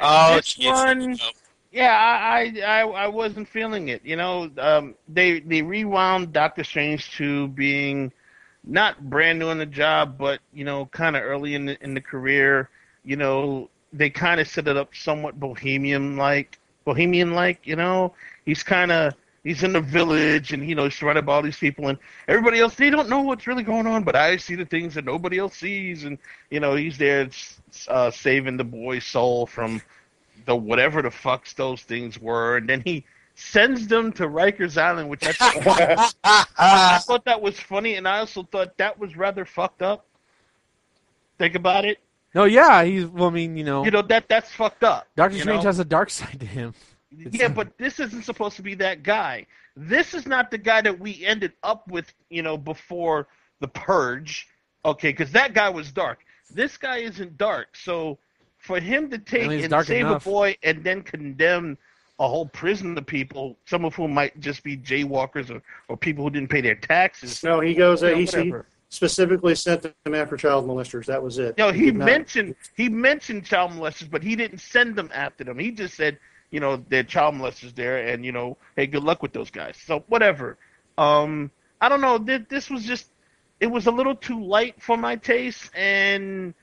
Oh, this jeez. one, yeah, I, I, I, I wasn't feeling it. You know, um, they they rewound Doctor Strange to being not brand new in the job, but you know, kind of early in the in the career. You know, they kind of set it up somewhat bohemian like, bohemian like. You know, he's kind of he's in the village, and you know, he's surrounded by all these people, and everybody else they don't know what's really going on, but I see the things that nobody else sees, and you know, he's there uh, saving the boy's soul from the whatever the fucks those things were, and then he sends them to Rikers Island, which I thought, I thought that was funny, and I also thought that was rather fucked up. Think about it. No, yeah, he's. Well, I mean, you know, You know that that's fucked up. Doctor you Strange know? has a dark side to him. Yeah, but this isn't supposed to be that guy. This is not the guy that we ended up with, you know, before the Purge. Okay, because that guy was dark. This guy isn't dark. So for him to take he's and dark save enough. a boy and then condemn a whole prison of people, some of whom might just be jaywalkers or, or people who didn't pay their taxes. No, he goes. Uh, you know, he, he whatever. specifically sent them after child molesters. That was it. No, he did not- mentioned he mentioned child molesters, but he didn't send them after them. He just said, you know, there are child molesters there, and you know, hey, good luck with those guys. So whatever. Um, I don't know. This, this was just, it was a little too light for my taste, and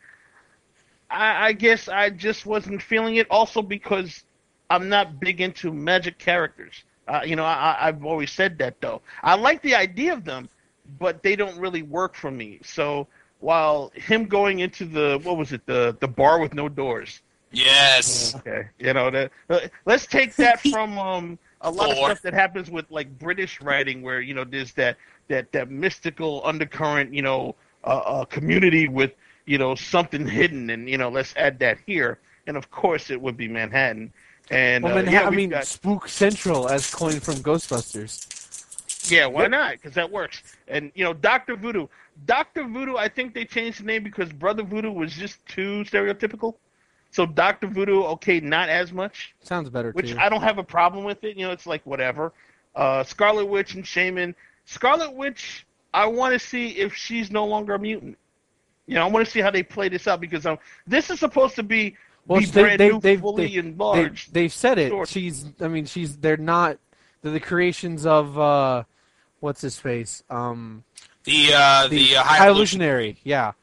I, I guess I just wasn't feeling it. Also because I'm not big into magic characters. Uh, you know, I, I've always said that though. I like the idea of them, but they don't really work for me. So while him going into the what was it the the bar with no doors. Yes. Okay, you know that. Uh, let's take that from um, a lot Thor. of stuff that happens with like British writing, where you know there's that that that mystical undercurrent, you know, uh, uh, community with you know something hidden, and you know let's add that here, and of course it would be Manhattan. And Well, uh, Manhattan, yeah, I we've mean, got- Spook Central, as coined from Ghostbusters. Yeah, why not? Because that works. And, you know, Doctor Voodoo. Doctor Voodoo, I think they changed the name because Brother Voodoo was just too stereotypical. So Doctor Voodoo, okay, not as much, Sounds better which too. I don't have a problem with it. You know, it's like whatever. Uh, Scarlet Witch and Shaman. Scarlet Witch, I want to see if she's no longer a mutant. You know, I want to see how they play this out because um, this is supposed to be Well, be they- brand they- new, they- fully they- enlarged. They, they've said it. Sure. She's. I mean, she's. They're not. They're the creations of. Uh, what's his face? Um, The uh, the, the uh, High high evolution. Evolutionary. Yeah.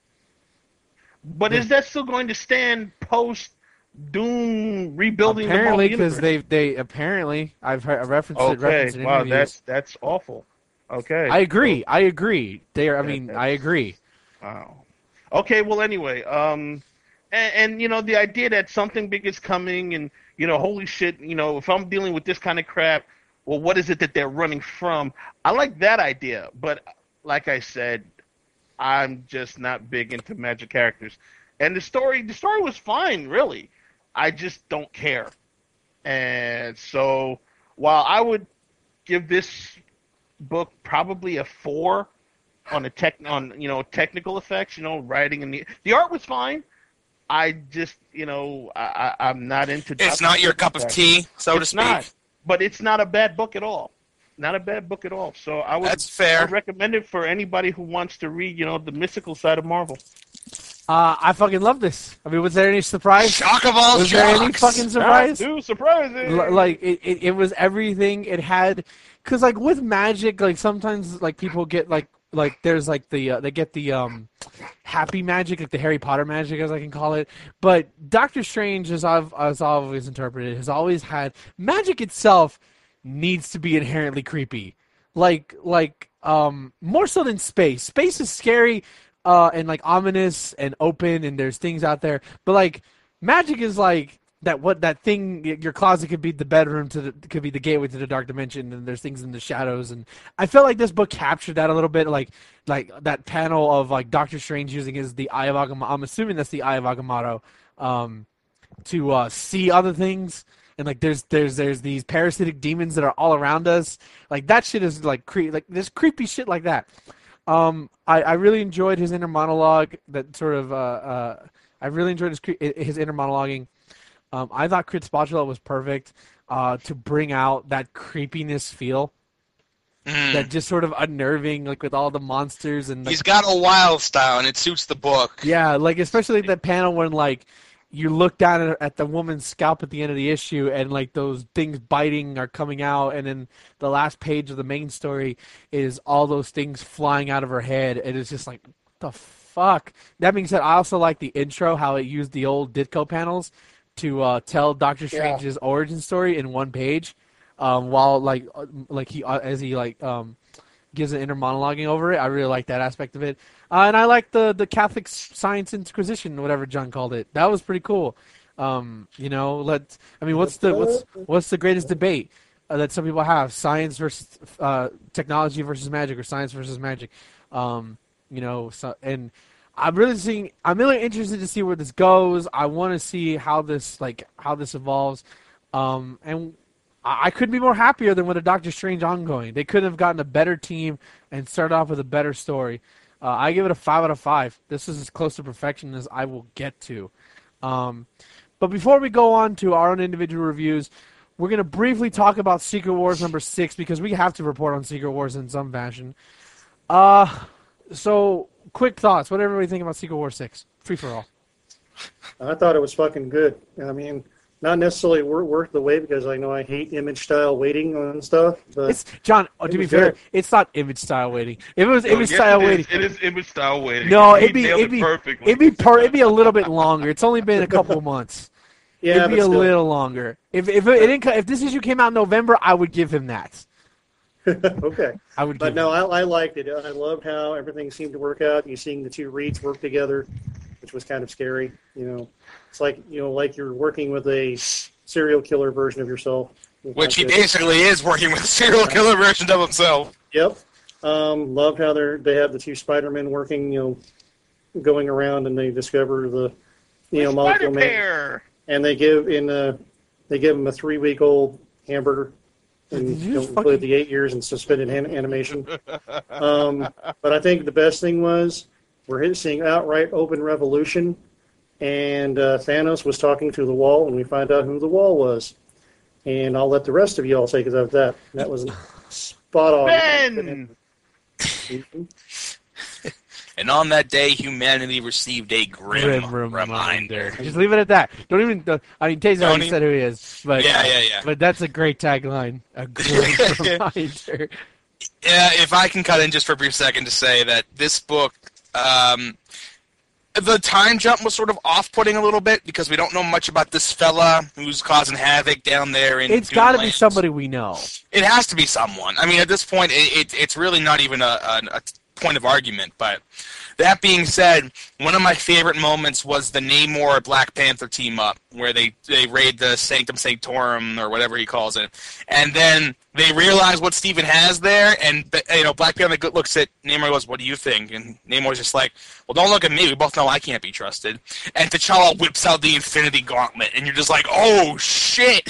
But is that still going to stand post Doom rebuilding Apparently, the because Marvel they universe? they apparently I've heard, I referenced it. Okay, Referenced it in wow, interviews. that's that's awful. Okay, I agree. I agree. They are. I That- mean, that's- I agree. Wow. Okay, well, anyway, um, and, and you know the idea that something big is coming, and you know, holy shit, you know, if I'm dealing with this kind of crap, well, what is it that they're running from? I like that idea, but like I said, I'm just not big into magic characters, and the story, the story was fine, really. I just don't care, and so while I would give this book probably a four on a tech on you know technical effects, you know, writing and the the art was fine. I just you know I, I I'm not into. It's not your cup of tea, so to It's speak. not, but it's not a bad book at all. Not a bad book at all. So I would That's fair. I would recommend it for anybody who wants to read you know the mystical side of Marvel. Uh, I fucking love this. I mean, was there any surprise? Shock of all Was there any shocks. fucking surprise? Not too surprising. L- like it, it, it was everything it had, because like with magic, like sometimes like people get like like there's like the uh, they get the um happy magic, like the Harry Potter magic, as I can call it. But Doctor Strange, as I've as I've always interpreted, has always had magic itself needs to be inherently creepy, like like um more so than space. Space is scary. Uh, and like ominous and open, and there's things out there, but like magic is like that. What that thing? Your closet could be the bedroom to the could be the gateway to the dark dimension, and there's things in the shadows. And I felt like this book captured that a little bit, like like that panel of like Doctor Strange using his the Eye of Agamotto. I'm assuming that's the Eye of Agamotto, um, to uh, see other things. And like there's there's there's these parasitic demons that are all around us. Like that shit is like cre- like there's creepy shit like that. Um, I, I really enjoyed his inner monologue. That sort of, uh, uh, I really enjoyed his cre- his inner monologuing. Um, I thought Crit Spatula was perfect uh, to bring out that creepiness feel, Mm. that just sort of unnerving, like with all the monsters and. Like, He's got a wild style, and it suits the book. yeah, like especially that panel when like you look down at, at the woman's scalp at the end of the issue, and like those things biting are coming out, and then the last page of the main story is all those things flying out of her head, and it's just like, what the fuck? That being said, I also like the intro, how it used the old Ditko panels to uh, tell Doctor Strange's yeah. origin story in one page, um, while like like he uh, as he like um, gives an inner monologuing over it. I really like that aspect of it. Uh, and I like the, the Catholic Science Inquisition, whatever John called it. That was pretty cool. Um, you know, let I mean, what's the what's what's the greatest debate uh, that some people have? Science versus uh, technology versus magic, or science versus magic. Um, you know, so, and I'm really seeing. I'm really interested to see where this goes. I want to see how this like how this evolves. Um, and I, I couldn't be more happier than with a Doctor Strange ongoing. They couldn't have gotten a better team and started off with a better story. Uh, I give it a five out of five. This is as close to perfection as I will get to. Um, but before we go on to our own individual reviews, we're going to briefly talk about Secret Wars number six, because we have to report on Secret Wars in some fashion. Uh, so, quick thoughts. What did everybody think about Secret Wars six? Free for all. I thought it was fucking good. I mean, not necessarily worth, worth the wait, because I know I hate image style waiting on stuff. But it's John. Oh, to be fair, good. It's not image style waiting. If it was no, image yes, style it waiting, it is image style waiting. No, he it'd be it'd be perfectly. it'd be per, it'd be a little bit longer. It's only been a couple months. Yeah, it'd be a still. little longer. If if it, it didn't, if this issue came out in November, I would give him that. Okay, I would. But no, I, I liked it. I loved how everything seemed to work out. You seeing the two Reeds work together, which was kind of scary. You know, it's like you know, like you're working with a serial killer version of yourself. Which he basically is working with a serial killer version of himself. Yep. Um, loved how they're they have the two Spider-Men working, you know, going around, and they discover the, you know, molecule man, and they give in uh, they give him a three week old hamburger, and you know, include fucking... the eight years in suspended an- animation. Um, but I think the best thing was we're seeing outright open revolution. And uh, Thanos was talking to the wall, and we find out who the wall was. And I'll let the rest of you all say, because of that. That was spot on. Ben! And on that day, humanity received a grim, grim reminder. reminder. Just leave it at that. Don't even. Don't, I mean, Taser already even, said who he is. But, yeah, yeah, yeah. But that's a great tagline. A great reminder. Yeah, if I can cut in just for a brief second to say that this book. Um, The time jump was sort of off-putting a little bit because we don't know much about this fella who's causing havoc down there in It's got to be somebody we know. It has to be someone. I mean, at this point, it, it, it's really not even a, a, a point of argument. But that being said, one of my favorite moments was the Namor Black Panther team-up where they, they raid the Sanctum Sanctorum or whatever he calls it. And then they realize what Stephen has there, and you know Black Panther looks at Namor and goes, "What do you think?" And Namor's just like, "Well, don't look at me. We both know I can't be trusted." And T'Challa whips out the Infinity Gauntlet, and you're just like, "Oh shit,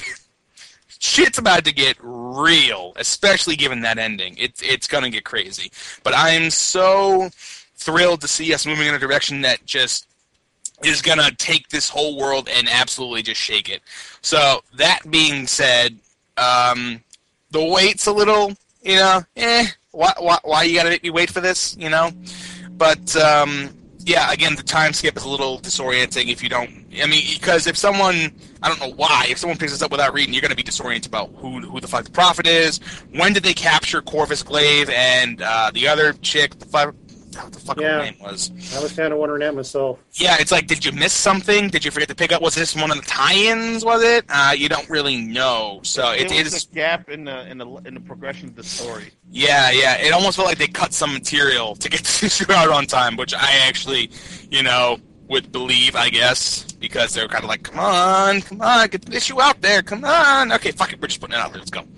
shit's about to get real." Especially given that ending, it's it's gonna get crazy. But I'm so thrilled to see us moving in a direction that just is gonna take this whole world and absolutely just shake it. So that being said, um. The wait's a little, you know, eh, why, why, why you gotta make me wait for this, you know? But, um, yeah, again, the time skip is a little disorienting if you don't, I mean, because if someone, I don't know why, if someone picks this up without reading, you're gonna be disoriented about who who the fuck the Prophet is, when did they capture Corvus Glaive and, uh, the other chick, the five, what the fuck yeah, her name was. I was kind of wondering that myself. Yeah, it's like, did you miss something? Did you forget to pick up? Was this one of the tie-ins? Was it? Uh, you don't really know. So it, it it was is a gap in the in the in the progression of the story. Yeah, yeah. It almost felt like they cut some material to get this issue out on time, which I actually, you know, would believe, I guess, because they were kind of like, come on, come on, get the issue out there, come on. Okay, fuck it, we're just putting it out there. Let's go.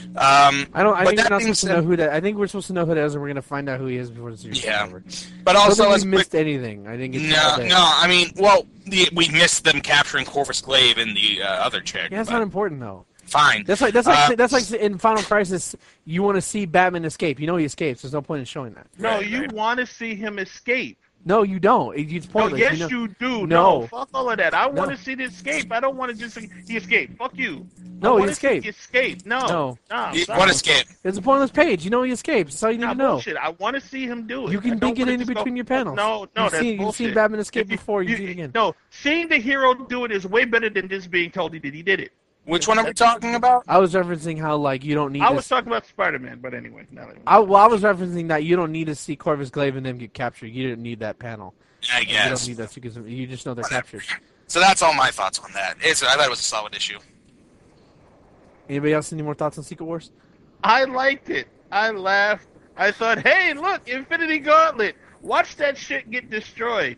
Um, I don't. I think we're not supposed said, to know who that. I think we're supposed to know who that is, and we're going to find out who he is before the series yeah. is over. But also, I don't as think we missed anything. I think it's no, no. I mean, well, the, we missed them capturing Corvus Glaive and the uh, other chick. Yeah, that's but not important though. Fine. That's like that's like uh, that's like in Final Crisis. You want to see Batman escape. You know he escapes. There's no point in showing that. No, Right, you right. want to see him escape. No, you don't. It- It's No, pointless. yes, you, know? you do. No. No, fuck all of that. I want No. to see the escape. I don't want to just see the escape. Fuck you. No, I he wanna see escaped. the escape. No. No. No. You- stop. What escape? It's a pointless page. You know he escapes. That's all you need Nah, to know. bullshit. I want to see him do it. You I can don't dig it wanna in just go, between your panels. No, no, You've that's seen, bullshit. You've seen Batman escape If you- before. You've you- seen it again. No, seeing the hero do it is way better than just being told he did. He did it. Which one are we talking about? I was referencing how like you don't need. I to was talking about Spider-Man, but anyway. Now that I, well, I was referencing that you don't need to see Corvus Glaive and them get captured. You didn't need that panel. I You guess. don't need that because you just know they're Whatever. captured. So that's all my thoughts on that. It's, I thought it was a solid issue. Anybody else any more thoughts on Secret Wars? I liked it. I laughed. I thought, hey, look, Infinity Gauntlet. Watch that shit get destroyed.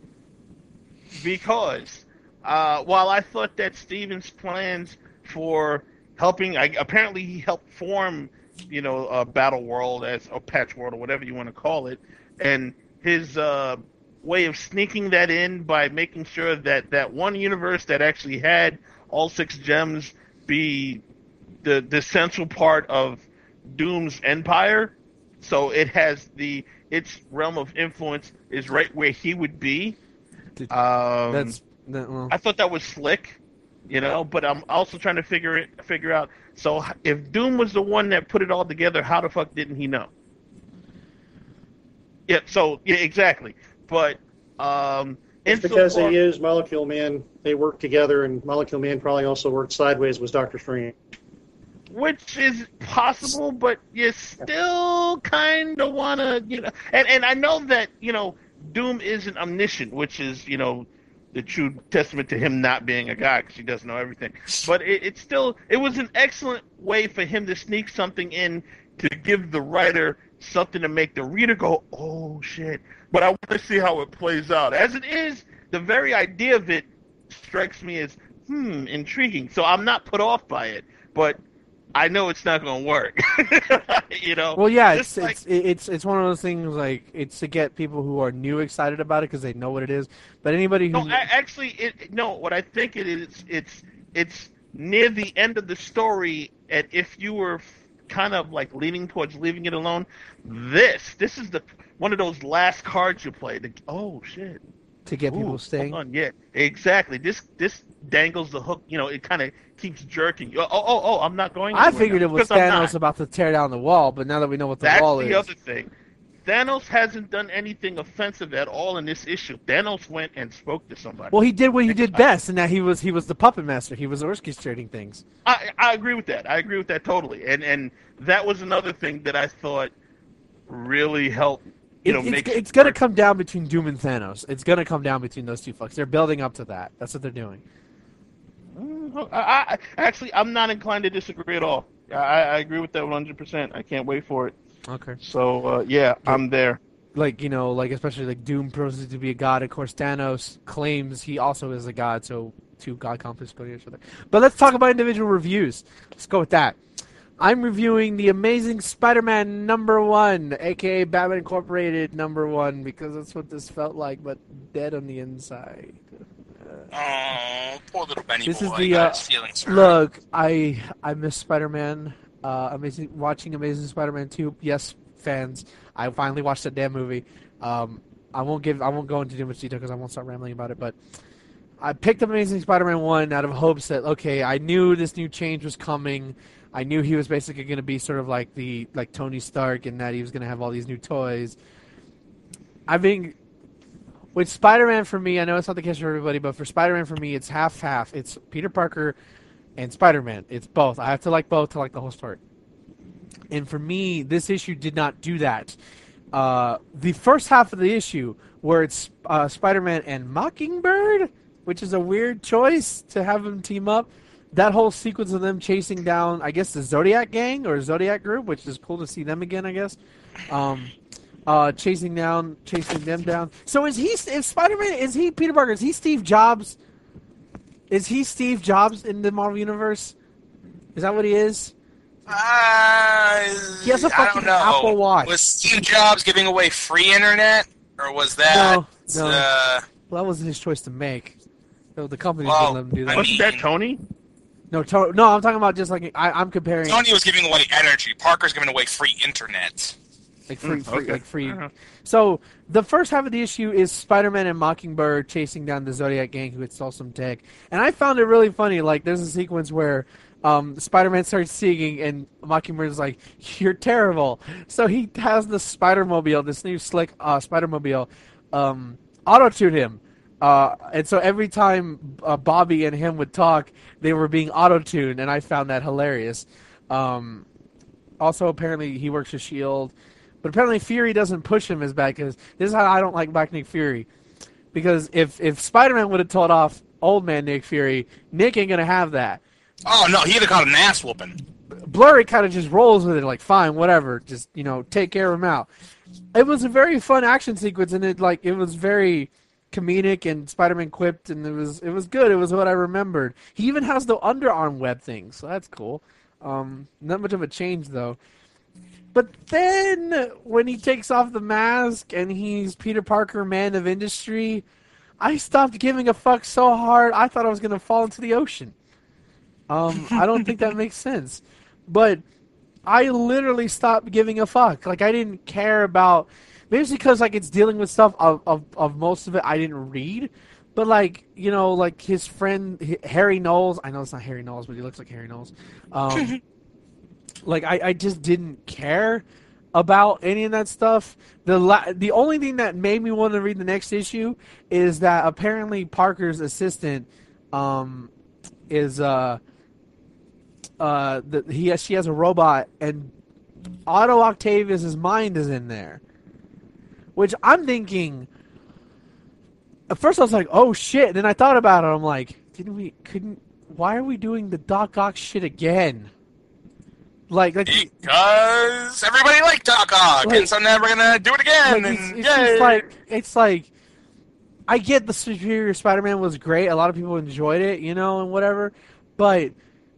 Because uh, while I thought that Steven's plans for helping, I, apparently he helped form, you know, a Battle World as a Patch World or whatever you want to call it, and his uh, way of sneaking that in by making sure that that one universe that actually had all six gems be the the central part of Doom's empire, so it has the its realm of influence is right where he would be. Did- Um, That's that, well, I thought that was slick, you know. But I'm also trying to figure it figure out. So if Doom was the one that put it all together, how the fuck didn't he know? Yeah. So yeah, exactly. But um, It's insofar- because they used Molecule Man. They worked together, and Molecule Man probably also worked sideways with Doctor Strange. which is possible, but you still kind of want to, you know. And and I know that you know Doom isn't omniscient, which is you know the true testament to him not being a guy because he doesn't know everything. But it, it's still it was an excellent way for him to sneak something in to give the writer something to make the reader go, oh shit. But I want to see how it plays out. As it is, the very idea of it strikes me as hmm intriguing. So I'm not put off by it, but I know it's not going to work. you know. well, yeah, Just it's like- it's it's it's one of those things like it's to get people who are new excited about it because they know what it is. But anybody who No, a- actually, it, no. What I think it is, it's it's near the end of the story, and if you were kind of like leaning towards leaving it alone, this this is the one of those last cards you play. The, oh shit! to get people Ooh, staying. hold on, yeah, exactly. This this dangles the hook. You know, it kind of keeps jerking. Oh, oh, oh, oh, I'm not going. I anywhere figured now, it was because I'm Thanos not. about to tear down the wall, but now that we know what the That's wall the is, other thing. Thanos hasn't done anything offensive at all in this issue. Thanos went and spoke to somebody. well, he did what he did best, and that he was he was the puppet master. He was orchestrating things. I, I agree with that. I agree with that totally. And and that was another thing that I thought really helped. You know, It- make it's it's going to come down between Doom and Thanos. It's going to come down between those two fucks. They're building up to that. That's what they're doing. Mm, I, I actually I'm not inclined to disagree at all. I, I agree with that one hundred percent. I can't wait for it. Okay. So uh, yeah, I'm there. Like, you know, like especially like Doom poses to be a god. Of course, Thanos claims he also is a god, so two god conflicts go to each other. But let's talk about individual reviews. Let's go with that. I'm reviewing the Amazing Spider-Man number one, aka Batman Incorporated number one, because that's what this felt like, but dead on the inside. Oh, poor little Benny This boy. is the, got uh, his feelings hurt. Look, I I miss Spider-Man. Uh, amazing watching Amazing Spider-Man two. Yes, fans, I finally watched that damn movie. Um, I won't give I won't go into too much detail because I won't start rambling about it. But I picked up Amazing Spider-Man one out of hopes that okay, I knew this new change was coming. I knew he was basically going to be sort of like the like Tony Stark, and that he was going to have all these new toys. I mean, with Spider-Man for me, I know it's not the case for everybody, but for Spider-Man for me, it's half-half. It's Peter Parker and Spider-Man. It's both. I have to like both to like the whole story. And for me, this issue did not do that. Uh, the first half of the issue, where it's uh, Spider-Man and Mockingbird, which is a weird choice to have them team up. That whole sequence of them chasing down, I guess, the Zodiac gang or Zodiac group, which is cool to see them again, I guess. Um, uh, chasing down, chasing them down. So is he? Is Spider-Man? Is he Peter Parker? Is he Steve Jobs? Is he Steve Jobs in the Marvel universe? Is that what he is? Uh, He has a I fucking don't know. Apple Watch. Was Steve Jobs giving away free internet, or was that? No, no. Uh, Well, that wasn't his choice to make. No, the company Well, didn't let him do that. I Wasn't that mean- Tony? no, to- no, I'm talking about just like I, I'm comparing. Tony was giving away energy. Parker's giving away free internet. Like free, Mm, free okay. like free. Uh-huh. So the first half of the issue is Spider-Man and Mockingbird chasing down the Zodiac gang who had stole some tech, and I found it really funny. Like there's a sequence where um, Spider-Man starts singing, and Mockingbird's like, "You're terrible." So he has the Spider-Mobile, this new slick uh, Spider-Mobile, um, auto-tune him. Uh, and so every time uh, Bobby and him would talk, they were being auto-tuned, and I found that hilarious. Um, also, apparently, he works with S H I E L D. But apparently Fury doesn't push him as bad, because this is how I don't like Black Nick Fury. Because if, if Spider-Man would have told off old man Nick Fury, Nick ain't going to have that. Oh, no, he'd have caught an ass whooping. Blurry kind of just rolls with it, like, fine, whatever, just, you know, take care of him out. It was a very fun action sequence, and it, like, it was very comedic, and Spider-Man quipped, and it was it was good. It was what I remembered. He even has the underarm web thing, so that's cool. Um, not much of a change, though. But then, when he takes off the mask and he's Peter Parker, man of industry, I stopped giving a fuck so hard, I thought I was going to fall into the ocean. Um, I don't think that makes sense. But I literally stopped giving a fuck. Like, I didn't care about... Maybe it's because, like, it's dealing with stuff of, of, of most of it I didn't read. But, like, you know, like, his friend, Harry Knowles... I know it's not Harry Knowles, but he looks like Harry Knowles. Um... Like, I, I just didn't care about any of that stuff. The la- the only thing that made me want to read the next issue is that apparently Parker's assistant um, is uh uh the, he has, she has a robot, and Otto Octavius' mind is in there. Which I'm thinking. At first I was like, oh shit. And then I thought about it. I'm like, didn't we? Couldn't? Why are we doing the Doc Ock shit again? Like, like Because everybody liked Doc Ock, Like- and so now we're gonna do it again. like, it's, and it's yay. just like it's like I get the Superior Spider-Man was great. A lot of people enjoyed it, you know, and whatever. But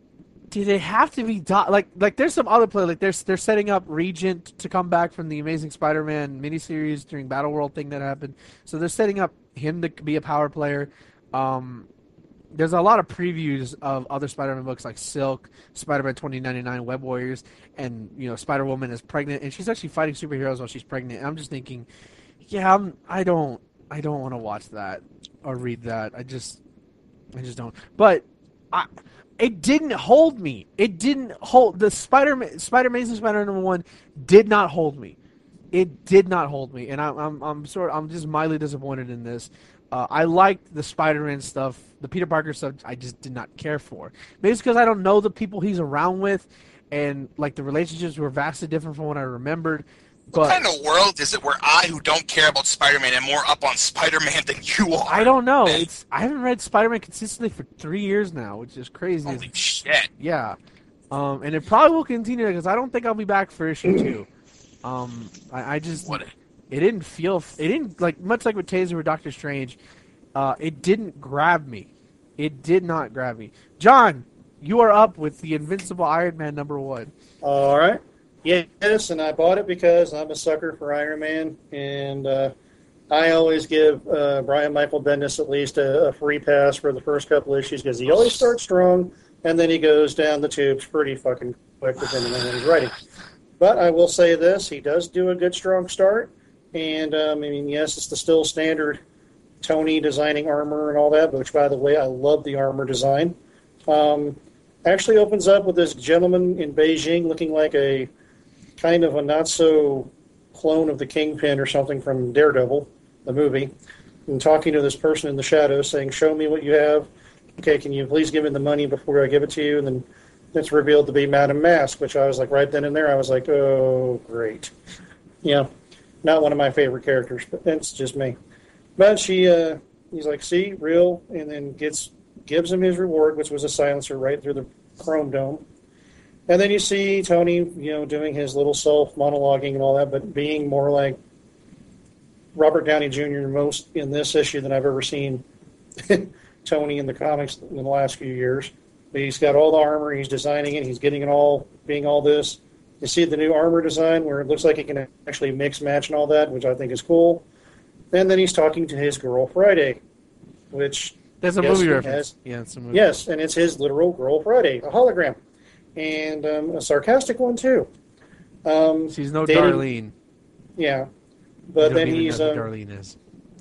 did it have to be Doc? Like, like there's some other play. Like, they're they're setting up Regent to come back from the Amazing Spider-Man miniseries during Battle World thing that happened. So they're setting up him to be a power player. Um, There's a lot of previews of other Spider-Man books like Silk, Spider-Man twenty ninety-nine, Web Warriors, and you know Spider-Woman is pregnant, and she's actually fighting superheroes while she's pregnant. And I'm just thinking, yeah, I'm, I don't, I don't want to watch that or read that. I just, I just don't. But I, it didn't hold me. It didn't hold the Spider-Man, Spider-Amazing Spider-Man number one did not hold me. It did not hold me, and I'm, I'm, I'm sort, I'm just mildly disappointed in this. Uh, I liked the Spider-Man stuff. The Peter Parker stuff I just did not care for. Maybe it's because I don't know the people he's around with, and like the relationships were vastly different from what I remembered. But What kind of world is it where I, who don't care about Spider-Man, am more up on Spider-Man than you are? I don't know. It's I haven't read Spider-Man consistently for three years now, which is crazy. Holy shit. Yeah, um, and it probably will continue because I don't think I'll be back for issue two. Um, I, I just What a- it didn't feel it didn't like much like with Taser or Doctor Strange. Uh, it didn't grab me. It did not grab me. John, you are up with the Invincible Iron Man number one. All right. Yes, and I bought it because I'm a sucker for Iron Man, and uh, I always give uh, Brian Michael Bendis at least a, a free pass for the first couple issues because he always starts strong, and then he goes down the tubes pretty fucking quick depending on what he's writing. But I will say this, he does do a good strong start, and um, I mean, yes, it's the still standard Tony designing armor and all that, which, by the way, I love the armor design. Um, actually opens up with this gentleman in Beijing looking like a kind of a not-so clone of the Kingpin or something from Daredevil, the movie, and talking to this person in the shadows saying, show me what you have. Okay, can you please give me the money before I give it to you? And then it's revealed to be Madame Mask, which I was like, right then and there, I was like, oh, great. Yeah, not one of my favorite characters, but that's just me. But she, uh, he's like, see, real, and then gets gives him his reward, which was a silencer right through the chrome dome. And then you see Tony, you know, doing his little self-monologuing and all that, but being more like Robert Downey Junior most in this issue than I've ever seen Tony in the comics in the last few years. But he's got all the armor, he's designing it, he's getting it all, being all this. You see the new armor design where it looks like he can actually mix, match, and all that, which I think is cool. And then he's talking to his girl Friday, which That's a yes, movie he reference. has- Yeah, it's a movie. Yes, and it's his literal girl Friday, a hologram, and um, a sarcastic one too. Um, She's no dating- Darlene. Yeah, You but don't then even he's know who uh, Darlene is.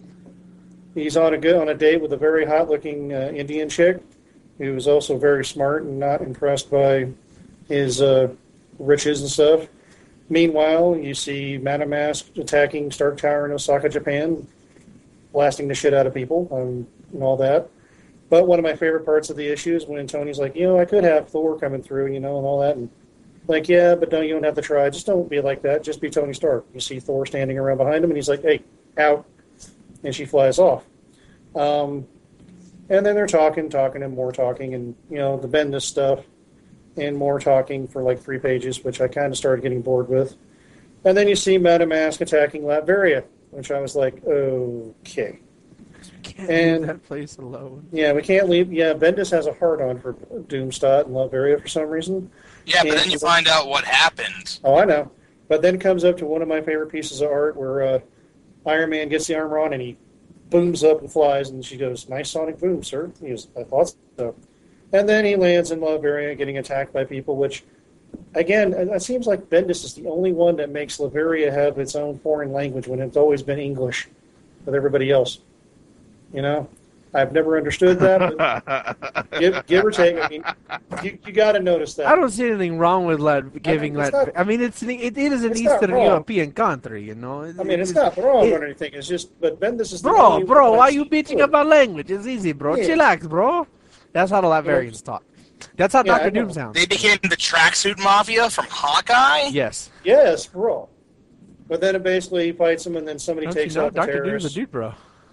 he's on a good on a date with a very hot-looking uh, Indian chick, who is also very smart and not impressed by his uh, riches and stuff. Meanwhile, you see Madame Mask attacking Stark Tower in Osaka, Japan, blasting the shit out of people um, and all that. But one of my favorite parts of the issue is when Tony's like, you know, I could have Thor coming through, you know, and all that. And like, yeah, but don't you don't have to try. Just don't be like that. Just be Tony Stark. You see Thor standing around behind him, and he's like, hey, out. And she flies off. Um, and then they're talking, talking, and more talking, and, you know, the Bendis stuff, and more talking for like three pages, which I kind of started getting bored with. And then you see Madame Mask attacking Latveria, which I was like, okay. Can't And- leave that place alone. Yeah, we can't leave. Yeah, Bendis has a hard-on for Doomstot and Latveria for some reason. Yeah, but And- then you find out what happened. Oh, I know. But then comes up to one of my favorite pieces of art where uh, Iron Man gets the armor on and he booms up and flies, and she goes, nice sonic boom, sir. He goes, I thought so. And then he lands in Latveria getting attacked by people, which, again, it seems like Bendis is the only one that makes Latveria have its own foreign language when it's always been English with everybody else. You know? I've never understood that, but give, give or take, I mean, you, you got to notice that. I don't see anything wrong with Lat- giving it's Lat. not- I mean, it's an, it, it is an it's not Eastern wrong. European country, you know. I mean, it's not wrong it- or anything. It's just, but Bendis is the Bro, only bro, one why that's you bitching good. about language? It's easy, bro. Yeah. Chillax, bro. That's how the Latvians talk. That's how Yeah, I Doctor know. Doom sounds. They became the tracksuit mafia from Hawkeye? Yes. Yes, bro. But then it basically fights him, and then somebody Don't takes you know out the Doctor Doom's a terrorists. dude, bro.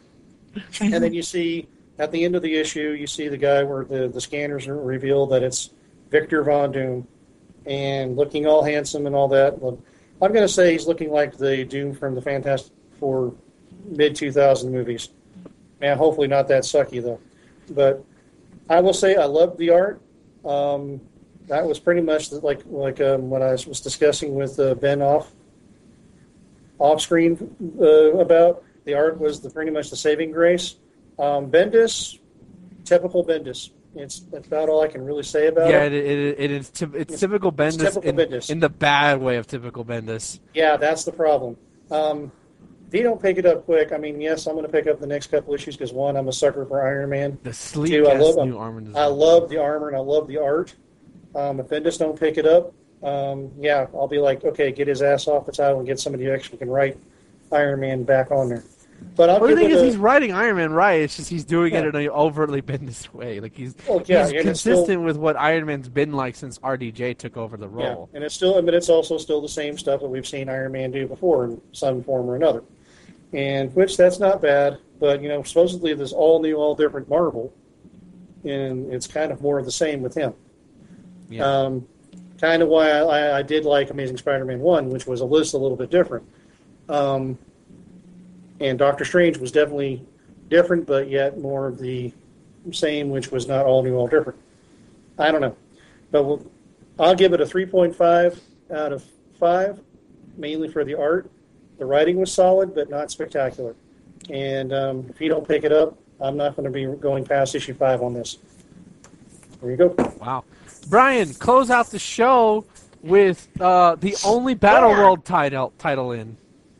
And then you see, at the end of the issue, you see the guy where the, the scanners reveal that it's Victor Von Doom, and looking all handsome and all that. Well, I'm going to say he's looking like the Doom from the Fantastic Four mid two thousand movies. Man, hopefully not that sucky, though. But I will say I loved the art. Um, that was pretty much like like um, what I was discussing with uh, Ben off off screen uh, about. The art was the, pretty much the saving grace. Um, Bendis, typical Bendis. It's that's about all I can really say about Yeah, it. it, it, it is. Ty- it's typical Bendis, typical in, Bendis. in the bad way of typical Bendis. Yeah, that's the problem. Um, if you don't pick it up quick, I mean, yes, I'm going to pick up the next couple issues because one, I'm a sucker for Iron Man. The sleek Two, I ass love new armor design. I love the armor and I love the art. Um, if Bendis don't pick it up, um, yeah, I'll be like, okay, get his ass off the title and get somebody who actually can write Iron Man back on there. But I'll Well, the give thing it is, a- he's writing Iron Man right. It's just he's doing it Yeah. in an overtly Bendis way. Like he's Oh, yeah, he's and it's consistent still- with what Iron Man's been like since R D J took over the Yeah, role. and it's still, but it's also still the same stuff that we've seen Iron Man do before in some form or another. And which that's not bad, but you know, supposedly this all new, all different Marvel, and it's kind of more of the same with him. Yeah. Um, kind of why I, I, I did like Amazing Spider-Man one, which was a list a little bit different. Um, and Doctor Strange was definitely different, but yet more of the same, which was not all new, all different. I don't know, but we'll, I'll give it a three point five out of five, mainly for the art. The writing was solid, but not spectacular. And um, if you don't pick it up, I'm not going to be going past issue five on this. There you go. Wow. Brian, close out the show with uh, the only Battle Four. World title title in.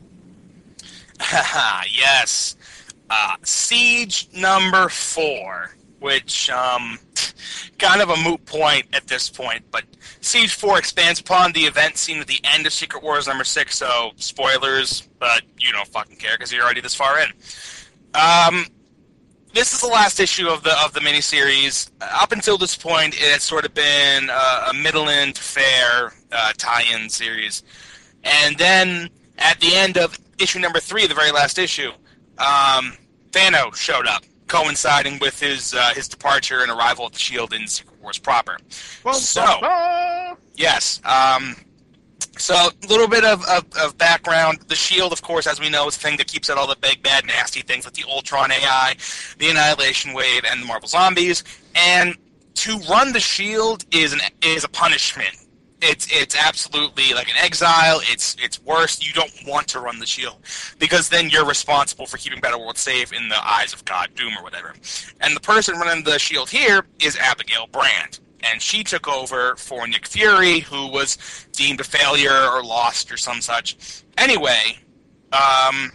Yes. Uh, Siege number four, which um, kind of a moot point at this point, but Siege four expands upon the event seen at the end of Secret Wars number six, so spoilers, but you don't fucking care because you're already this far in. Um, this is the last issue of the of the miniseries. Up until this point, it had sort of been uh, a middling to fair uh, tie-in series. And then at the end of issue number three, the very last issue, um, Thanos showed up, coinciding with his uh, his departure and arrival at the Shield in Secret Wars proper. So, yes. Um, so, a little bit of, of, of background. The Shield, of course, as we know, is the thing that keeps out all the big, bad, nasty things like the Ultron A I, the Annihilation Wave, and the Marvel Zombies. And to run the Shield is an is a punishment. It's it's absolutely like an exile. It's it's worse. You don't want to run the Shield because then you're responsible for keeping Battleworld safe in the eyes of God Doom or whatever. And the person running the Shield here is Abigail Brand. And she took over for Nick Fury, who was deemed a failure or lost or some such. Anyway, Um,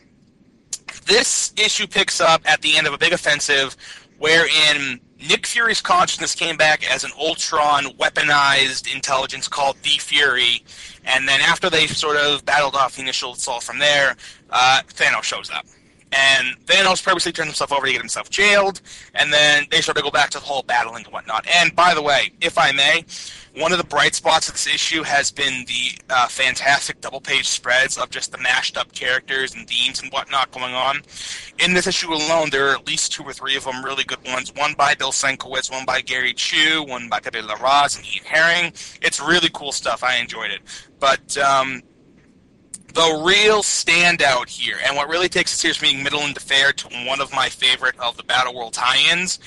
this issue picks up at the end of a big offensive wherein Nick Fury's consciousness came back as an Ultron weaponized intelligence called the Fury, and then after they sort of battled off the initial assault from there, uh, Thanos shows up. And Thanos purposely turns himself over to get himself jailed, and then they sort of go back to the whole battling and whatnot. And by the way, if I may, one of the bright spots of this issue has been the uh, fantastic double-page spreads of just the mashed-up characters and themes and whatnot going on. In this issue alone, there are at least two or three of them really good ones. One by Bill Sienkiewicz, one by Gary Chu, one by Pepe Larraz and Ian Herring. It's really cool stuff. I enjoyed it. But um, the real standout here, and what really takes it serious being middle and fair to one of my favorite of the Battle World tie-ins,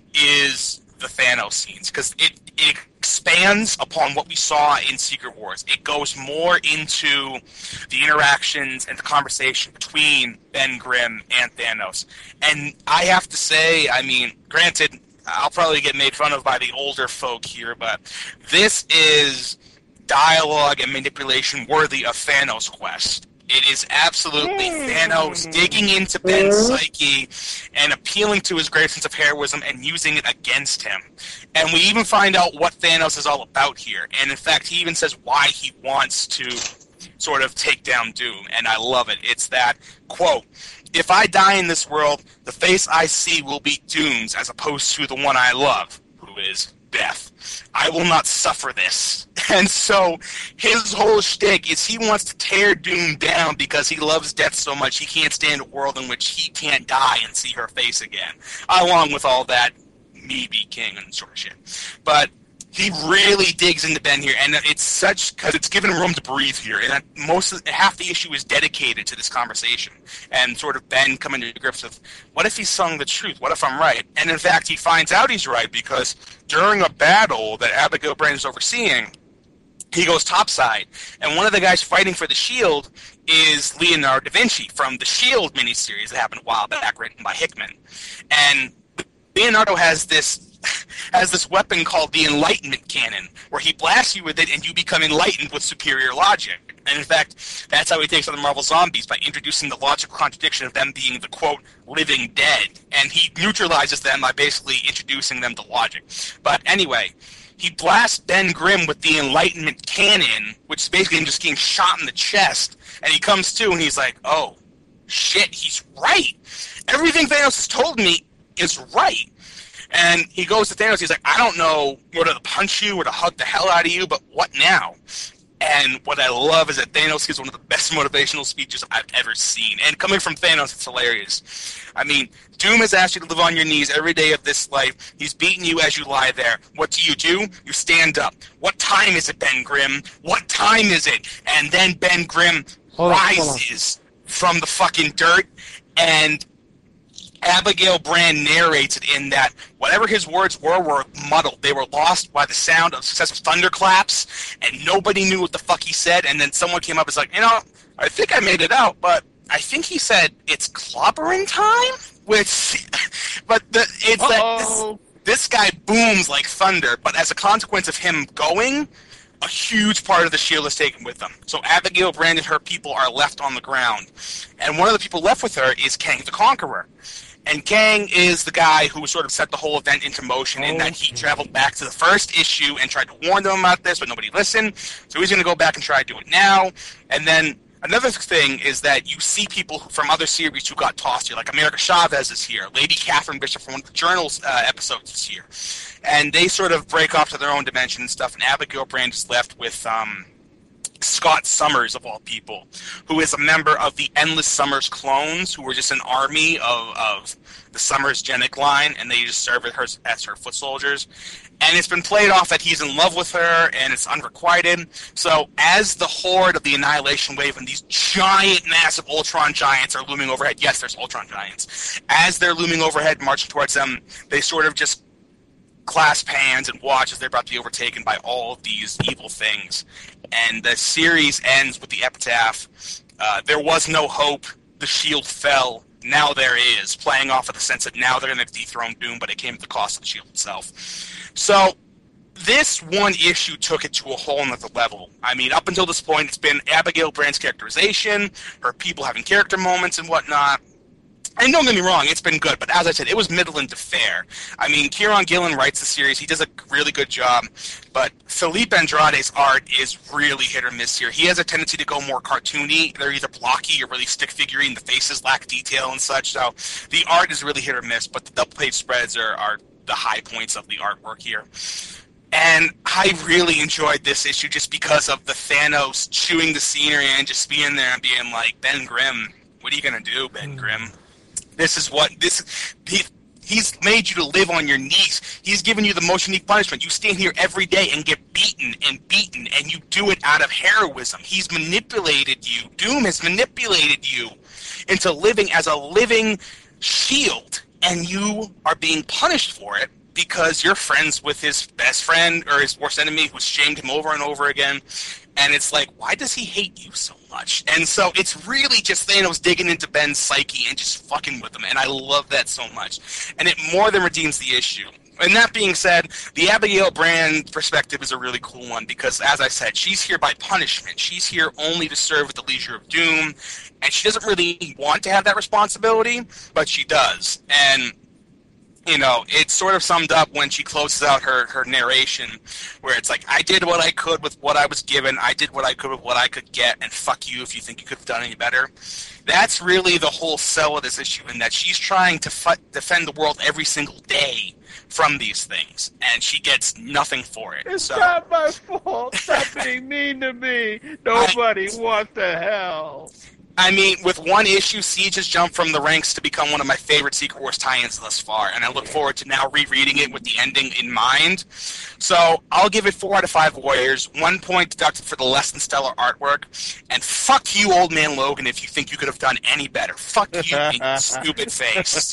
is the Thanos scenes, because it, it expands upon what we saw in Secret Wars. It goes more into the interactions and the conversation between Ben Grimm and Thanos. And I have to say, I mean, granted, I'll probably get made fun of by the older folk here, but this is dialogue and manipulation worthy of Thanos' quest. It is absolutely Thanos digging into Ben's psyche and appealing to his great sense of heroism and using it against him. And we even find out what Thanos is all about here. And in fact, he even says why he wants to sort of take down Doom. And I love it. It's that, quote, "If I die in this world, the face I see will be Doom's as opposed to the one I love, who is death. I will not suffer this." And so his whole shtick is he wants to tear Doom down because he loves death so much he can't stand a world in which he can't die and see her face again, along with all that me be king and sort of shit. But he really digs into Ben here, and it's such because it's given him room to breathe here. And most of, half the issue is dedicated to this conversation and sort of Ben coming to grips with, what if he's telling the truth? What if I'm right? And in fact, he finds out he's right because during a battle that Abigail Brand is overseeing, he goes topside, and one of the guys fighting for the Shield is Leonardo da Vinci from the Shield miniseries that happened a while back, written by Hickman. And Leonardo has this has this weapon called the Enlightenment Cannon, where he blasts you with it and you become enlightened with superior logic. And in fact, that's how he takes on the Marvel Zombies, by introducing the logical contradiction of them being the, quote, living dead. And he neutralizes them by basically introducing them to logic. But anyway, he blasts Ben Grimm with the Enlightenment Cannon, which is basically him just getting shot in the chest. And he comes to and he's like, oh, shit, he's right. Everything Thanos has told me is right. And he goes to Thanos, he's like, I don't know whether to punch you or to hug the hell out of you, but what now? And what I love is that Thanos gives one of the best motivational speeches I've ever seen. And coming from Thanos, it's hilarious. I mean, Doom has asked you to live on your knees every day of this life. He's beating you as you lie there. What do you do? You stand up. What time is it, Ben Grimm? What time is it? And then Ben Grimm Hold on, hold on. rises from the fucking dirt, and Abigail Brand narrates it in that whatever his words were were muddled. They were lost by the sound of successive thunderclaps, and nobody knew what the fuck he said. And then someone came up and was like, you know, I think I made it out, but I think he said it's clobbering time? Which, but the, it's that this, this guy booms like thunder, but as a consequence of him going, a huge part of the Shield is taken with them. So Abigail Brand and her people are left on the ground. And one of the people left with her is Kang the Conqueror. And Kang is the guy who sort of set the whole event into motion in that he traveled back to the first issue and tried to warn them about this, but nobody listened. So he's going to go back and try to do it now. And then another thing is that you see people from other series who got tossed here, like America Chavez is here, Lady Catherine Bishop from one of the Journal's uh, episodes is here. And they sort of break off to their own dimension and stuff, and Abigail Brand is left with um, Scott Summers, of all people, who is a member of the Endless Summers clones, who were just an army of, of the Summers genic line, and they just serve as her, as her foot soldiers. And it's been played off that he's in love with her, and it's unrequited. So as the horde of the Annihilation Wave and these giant, massive Ultron giants are looming overhead, yes, there's Ultron giants, as they're looming overhead, marching towards them, they sort of just clasp hands and watch as they're about to be overtaken by all of these evil things. And the series ends with the epitaph, uh, there was no hope, the shield fell, now there is, playing off of the sense that now they're going to dethrone Doom, but it came at the cost of the shield itself. So, this one issue took it to a whole nother level. I mean, up until this point, it's been Abigail Brand's characterization, her people having character moments and whatnot. And don't get me wrong, it's been good, but as I said, it was middling to fair. I mean, Kieron Gillen writes the series. He does a really good job, but Felipe Andrade's art is really hit or miss here. He has a tendency to go more cartoony. They're either blocky or really stick figurine. The faces lack detail and such, so the art is really hit or miss, but the double-page spreads are, are the high points of the artwork here. And I really enjoyed this issue just because of the Thanos chewing the scenery and just being there and being like, Ben Grimm, what are you going to do, Ben Grimm? This is what this he, he's made you to live on your knees. He's given you the most unique punishment. You stand here every day and get beaten and beaten, and you do it out of heroism. He's manipulated you. Doom has manipulated you into living as a living shield, and you are being punished for it because you're friends with his best friend or his worst enemy who's shamed him over and over again. And it's like, why does he hate you so much? And so it's really just Thanos digging into Ben's psyche and just fucking with him. And I love that so much. And it more than redeems the issue. And that being said, the Abigail Brand perspective is a really cool one because, as I said, she's here by punishment. She's here only to serve at the leisure of Doom. And she doesn't really want to have that responsibility, but she does. And you know, it's sort of summed up when she closes out her, her narration, where it's like, I did what I could with what I was given, I did what I could with what I could get, and fuck you if you think you could have done any better. That's really the whole sell of this issue, in that she's trying to f- defend the world every single day from these things, and she gets nothing for it. It's so. not my fault. Stop being mean to me. Nobody I, wants the hell. I mean, with one issue, Siege has jumped from the ranks to become one of my favorite Secret Wars tie-ins thus far, and I look forward to now rereading it with the ending in mind. So I'll give it four out of five Warriors, one point deducted for the less than stellar artwork, and fuck you, Old Man Logan, if you think you could have done any better. Fuck you, you stupid face.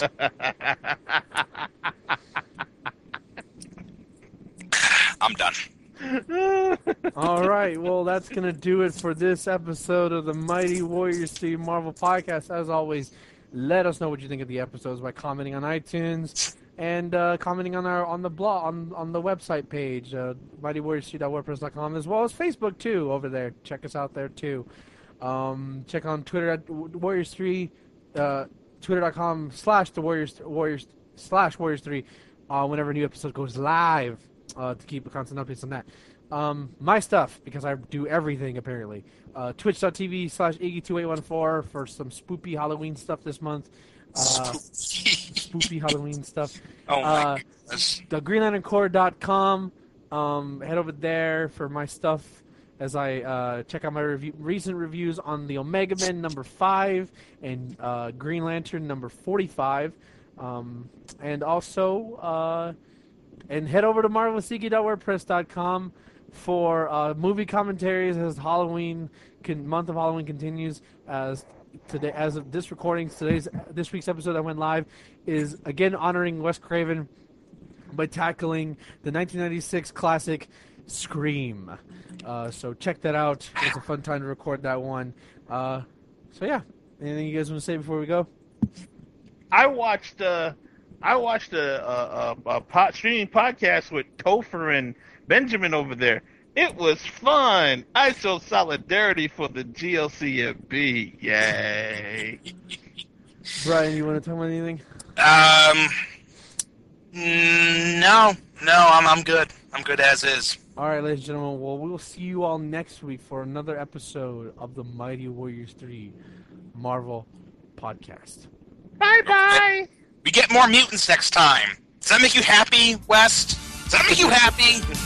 I'm done. All right, well, that's going to do it for this episode of the Mighty Warriors three Marvel Podcast. As always, let us know what you think of the episodes by commenting on iTunes and uh, commenting on our on the blog on, on the website page, uh, mighty warriors three dot wordpress dot com, as well as Facebook too. Over there, check us out there too. Um, check on Twitter at Warriors three, uh, twitter dot com slash the Warriors Warriors slash Warriors three. Uh, whenever a new episode goes live. Uh, to keep a constant updates on that. Um, my stuff, because I do everything apparently. Uh, Twitch.tv slash Iggy two eight one four for some spoopy Halloween stuff this month. Uh, spoopy Halloween stuff. Oh my uh, goodness. The green lantern corps dot com. Um, head over there for my stuff as I uh, check out my review, recent reviews on the Omega Men number five and uh, Green Lantern number forty-five. Um, and also... Uh, And head over to marvel seeky dot wordpress dot com for uh, movie commentaries as Halloween can, month of Halloween continues. As today, as of this recording, today's this week's episode that went live is again honoring Wes Craven by tackling the nineteen ninety-six classic Scream. Uh, so check that out. It's a fun time to record that one. Uh, so yeah, anything you guys want to say before we go? I watched. Uh... I watched a, a, a, a pod, streaming podcast with Topher and Benjamin over there. It was fun. I show solidarity for the G L C M B. Yay. Brian, you want to tell me anything? Um, no, no, I'm I'm good. I'm good as is. All right, ladies and gentlemen. Well, we will see you all next week for another episode of the Mighty Warriors three Marvel Podcast. Bye bye. We get more mutants next time. Does that make you happy, West? Does that make you happy?